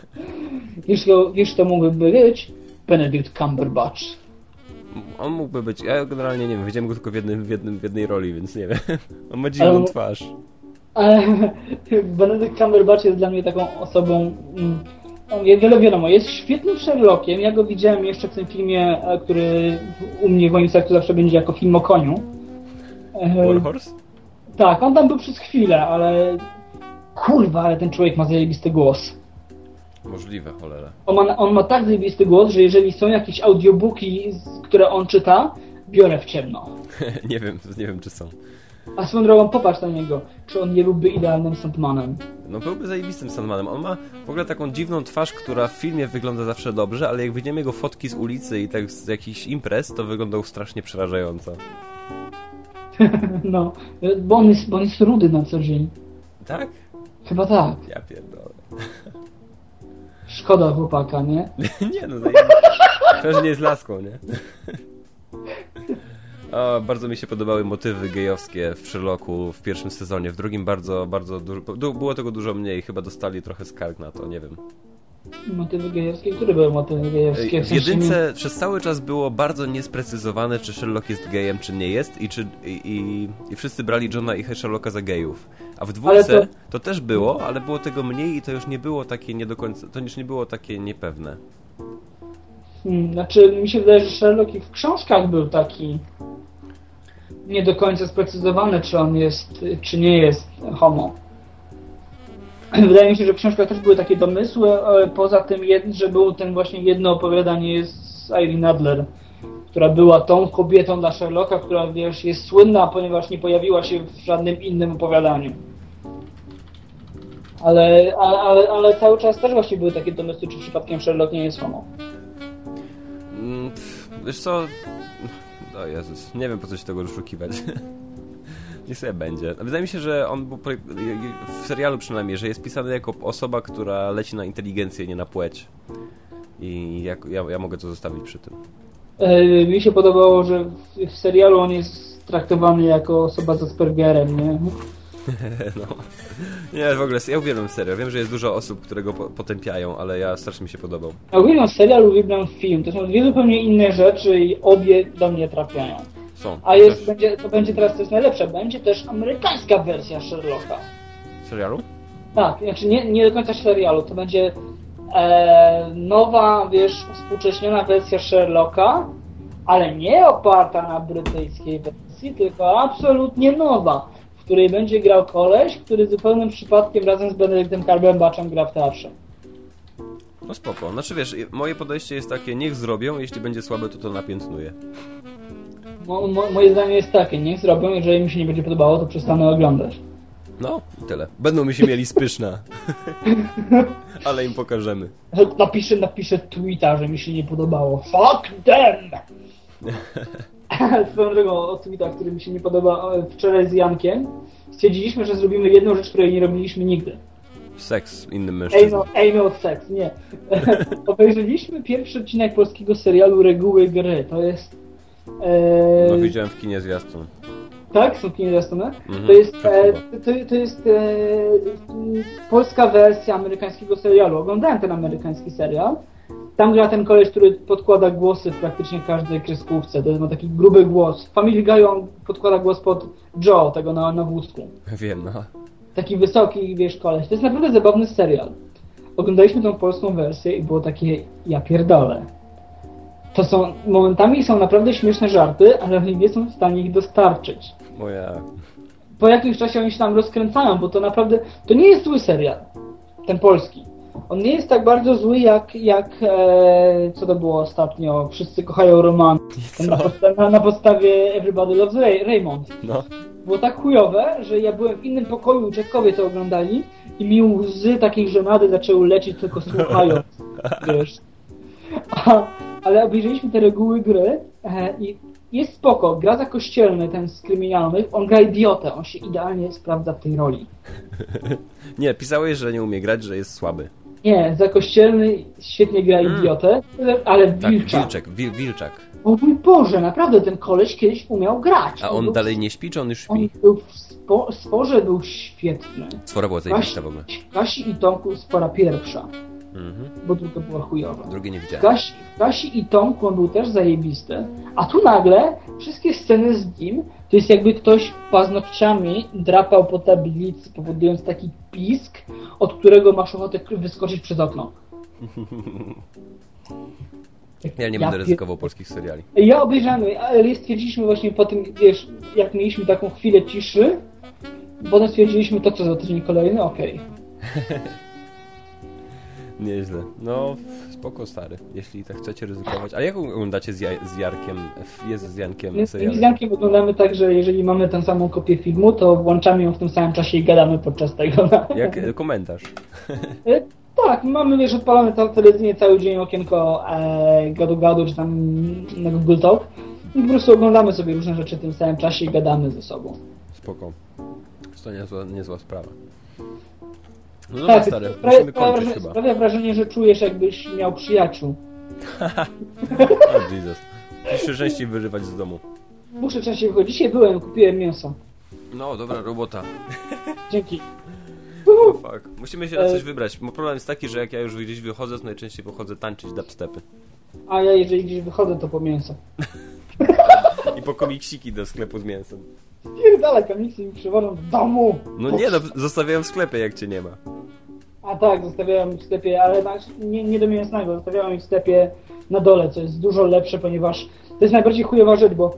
Wiesz, to mógłby być Benedict Cumberbatch. On mógłby być, ja generalnie nie wiem, widziałem go tylko w jednej roli, więc nie wiem. On ma dziwną twarz. Ale Benedict Cumberbatch jest dla mnie taką osobą, wiadomo, jest świetnym Sherlockiem. Ja go widziałem jeszcze w tym filmie, który u mnie w moim sercu zawsze będzie jako film o koniu. Warhorse? Tak, on tam był przez chwilę, ale kurwa, ale ten człowiek ma zajebisty głos. Możliwe, cholera. On ma tak zajebisty głos, że jeżeli są jakieś audiobooki, które on czyta, biorę w ciemno. nie wiem czy są. A swoją drogą popatrz na niego, czy on nie byłby idealnym Sandmanem. No byłby zajebistym Sandmanem. On ma w ogóle taką dziwną twarz, która w filmie wygląda zawsze dobrze, ale jak widzimy jego fotki z ulicy i tak z jakichś imprez, to wyglądał strasznie przerażająco. No, bo on jest rudy na co dzień. Tak? Chyba tak. Ja pierdolę. Szkoda chłopaka, nie? nie no, zajebiście. Przecież nie jest laską, nie? O, bardzo mi się podobały motywy gejowskie w Sherlocku w pierwszym sezonie, w drugim bardzo dużo, było tego dużo mniej, chyba dostali trochę skarg na to, nie wiem. Motywy gejowskie? Które były motywy gejowskie? W jedynce przez cały czas było bardzo niesprecyzowane, czy Sherlock jest gejem, czy nie jest i wszyscy brali Johna i Sherlocka za gejów. A w dwójce to też było, ale było tego mniej i to już nie było takie nie do końca, to już nie było takie niepewne. Znaczy, mi się wydaje, że Sherlock i w książkach był taki nie do końca sprecyzowany, czy on jest, czy nie jest homo. Wydaje mi się, że w książkach też były takie domysły, ale poza tym, że było ten właśnie jedno opowiadanie z Irene Adler, która była tą kobietą dla Sherlocka, która, wiesz, jest słynna, ponieważ nie pojawiła się w żadnym innym opowiadaniu. Ale cały czas też właśnie były takie domysły, czy przypadkiem Sherlock nie jest homo. Wiesz co? O Jezus, nie wiem po co się tego rozszukiwać. Niech sobie będzie. Wydaje mi się, że on był w serialu przynajmniej, że jest pisany jako osoba, która leci na inteligencję, nie na płeć. I ja mogę to zostawić przy tym. Mi się podobało, że w serialu on jest traktowany jako osoba z Aspergerem, nie? No. Nie, w ogóle, ja uwielbiam serial. Wiem, że jest dużo osób, które go potępiają, ale ja strasznie mi się podobał. Ja uwielbiam serial, uwielbiam film. To są dwie zupełnie inne rzeczy i obie do mnie trafiają. Są. A jest, to będzie teraz, to jest najlepsze, będzie też amerykańska wersja Sherlocka. Serialu? Tak, znaczy nie do końca serialu, to będzie nowa, wiesz, uspółcześniona wersja Sherlocka, ale nie oparta na brytyjskiej wersji, tylko absolutnie nowa, w której będzie grał koleś, który zupełnym przypadkiem razem z Benedyktem Cumberbatchem gra w teatrze. No spoko. Znaczy wiesz, moje podejście jest takie, niech zrobią, jeśli będzie słabe, to napiętnuję. Moje zdanie jest takie, niech zrobią, jeżeli mi się nie będzie podobało, to przestanę oglądać. No, i tyle. Będą mi się mieli spyszna. Ale im pokażemy. Napiszę tweeta, że mi się nie podobało. Fuck them! Swoją drogą o tweeta, który mi się nie podoba, wczoraj z Jankiem stwierdziliśmy, że zrobimy jedną rzecz, której nie robiliśmy nigdy. Seks z innym mężczyzną. Anal sex, nie. Obejrzeliśmy pierwszy odcinek polskiego serialu Reguły Gry. To jest... No widziałem w kinie zwiastun. Tak? Są kinie zwiastuny? Mhm, To jest polska wersja amerykańskiego serialu. Oglądałem ten amerykański serial. Tam gra ten koleś, który podkłada głosy w praktycznie każdej kreskówce. To ma taki gruby głos. W Family Guy on podkłada głos pod Joe, tego na wózku. Wiem, no. Taki wysoki, wiesz, koleś. To jest naprawdę zabawny serial. Oglądaliśmy tą polską wersję i było takie, ja pierdolę. To są, momentami są naprawdę śmieszne żarty, ale oni nie są w stanie ich dostarczyć. Moja... Po jakimś czasie oni się tam rozkręcają, bo to naprawdę, to nie jest zły serial, ten polski. On nie jest tak bardzo zły jak co to było ostatnio, Wszyscy kochają Roman, na podstawie Everybody Loves Raymond. No. Było tak chujowe, że ja byłem w innym pokoju, dziadkowie to oglądali i mi łzy takiej żenady zaczęły lecieć tylko słuchając, wiesz. Ale obejrzeliśmy te Reguły Gry i jest spoko, gra za kościelny ten z kryminalnych, on gra idiotę, on się idealnie sprawdza w tej roli. Nie, pisałeś, że nie umie grać, że jest słaby. Nie, za kościelny świetnie gra idiotę, ale Wilczak. Tak, Wilczak. O mój Boże, naprawdę ten koleś kiedyś umiał grać. A on dalej nie śpi, czy on już śpi? On był w Sforze był świetny. Sfora była zajebista w ogóle. Kasi i Tomku Sfora pierwsza. Mhm. Bo druga była chujowa. Drugie nie widziałem. W Kasi i Tomku on był też zajebisty, a tu nagle wszystkie sceny z nim to jest jakby ktoś paznokciami drapał po tablicy, powodując taki pisk, od którego masz ochotę wyskoczyć przez okno. Ja nie będę ryzykował polskich seriali. Ja obejrzałem, ale stwierdziliśmy właśnie po tym, wiesz, jak mieliśmy taką chwilę ciszy, potem stwierdziliśmy to, co za tydzień kolejny, okej. Nieźle. No, spoko stary, jeśli tak chcecie ryzykować. A jak oglądacie z Jarkiem, jest z Jankiem serial? My z Jankiem oglądamy tak, że jeżeli mamy tę samą kopię filmu, to włączamy ją w tym samym czasie i gadamy podczas tego. Jak komentarz. Tak, mamy, wiesz, odpalamy telewizyjnie cały dzień okienko gadu-gadu, czy tam na Google Talk i po prostu oglądamy sobie różne rzeczy w tym samym czasie i gadamy ze sobą. Spoko. To niezła sprawa. No dobra, tak, stary, musimy kończyć chyba. Sprawia wrażenie, że czujesz, jakbyś miał przyjaciół. O Jesus. Musisz się częściej wyrywać z domu. Muszę częściej wychodzić. Dzisiaj kupiłem mięso. No, dobra robota. Dzięki. Oh, fuck. Musimy się na coś wybrać. Bo problem jest taki, że jak ja już gdzieś wychodzę, to najczęściej pochodzę tańczyć dubstepy. A ja jeżeli gdzieś wychodzę, to po mięso. I po komiksiki do sklepu z mięsem. Pierdalaj, komiksy mi przywożą do domu. No nie, no zostawiałem w sklepie, jak cię nie ma. A tak, zostawiałem w sklepie, ale nie do mięsnego. Zostawiałem ich w sklepie na dole, co jest dużo lepsze, ponieważ to jest najbardziej chujowa rzecz, bo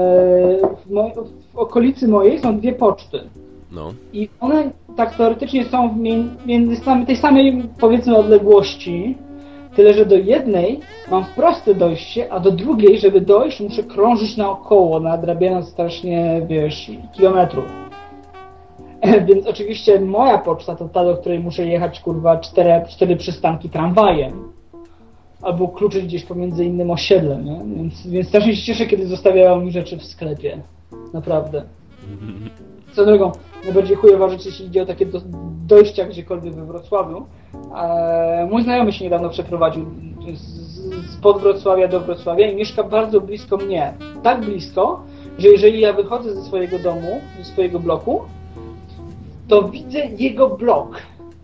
w okolicy mojej są dwie poczty. No. I one tak teoretycznie są między tej samej, powiedzmy, odległości, tyle że do jednej mam proste dojście, a do drugiej, żeby dojść, muszę krążyć naokoło, nadrabiając strasznie, wiesz, kilometrów. Więc oczywiście moja poczta to ta, do której muszę jechać, kurwa, 4 przystanki tramwajem. Albo kluczyć gdzieś pomiędzy innym osiedlem, nie? Więc strasznie się cieszę, kiedy zostawiają mi rzeczy w sklepie. Naprawdę. Co drogą, najbardziej chujowa rzecz, jeśli idzie o takie dojścia gdziekolwiek we Wrocławiu. Mój znajomy się niedawno przeprowadził spod Wrocławia do Wrocławia i mieszka bardzo blisko mnie. Tak blisko, że jeżeli ja wychodzę ze swojego domu, ze swojego bloku, to widzę jego blok.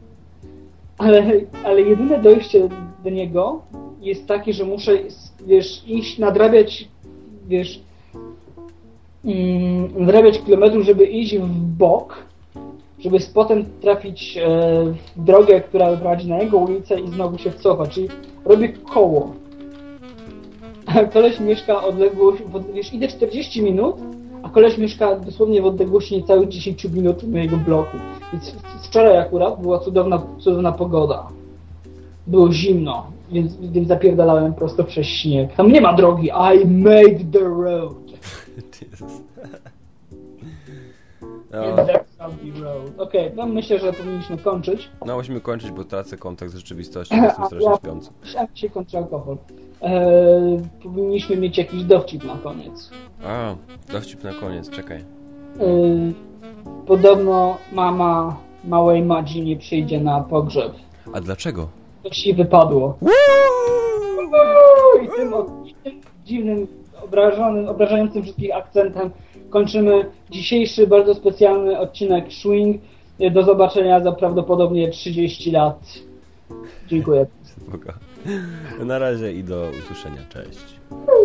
Ale jedyne dojście do niego jest takie, że muszę, iść, nadrabiać kilometrów, żeby iść w bok, żeby potem trafić w drogę, która prowadzi na jego ulicę i znowu się wcofać, czyli robię koło. A koleś mieszka odległość, idę 40 minut, a koleś mieszka dosłownie w odległości niecałych 10 minut od mojego bloku. Więc wczoraj akurat była cudowna pogoda. Było zimno, więc zapierdalałem prosto przez śnieg. Tam nie ma drogi, I made the road. Jezus. Okej, no myślę, że powinniśmy kończyć. No musimy kończyć, bo tracę kontakt z rzeczywistością, jestem strasznie śpiący. Ja się kończy alkohol. Powinniśmy mieć jakiś dowcip na koniec. Dowcip na koniec, czekaj. Podobno mama małej Madzi nie przyjdzie na pogrzeb. A dlaczego? Coś jej wypadło. I tym dziwnym, obrażającym wszystkich akcentem kończymy dzisiejszy bardzo specjalny odcinek Swing. Do zobaczenia za prawdopodobnie 30 lat. Dziękuję. Spoko. Na razie i do usłyszenia. Cześć.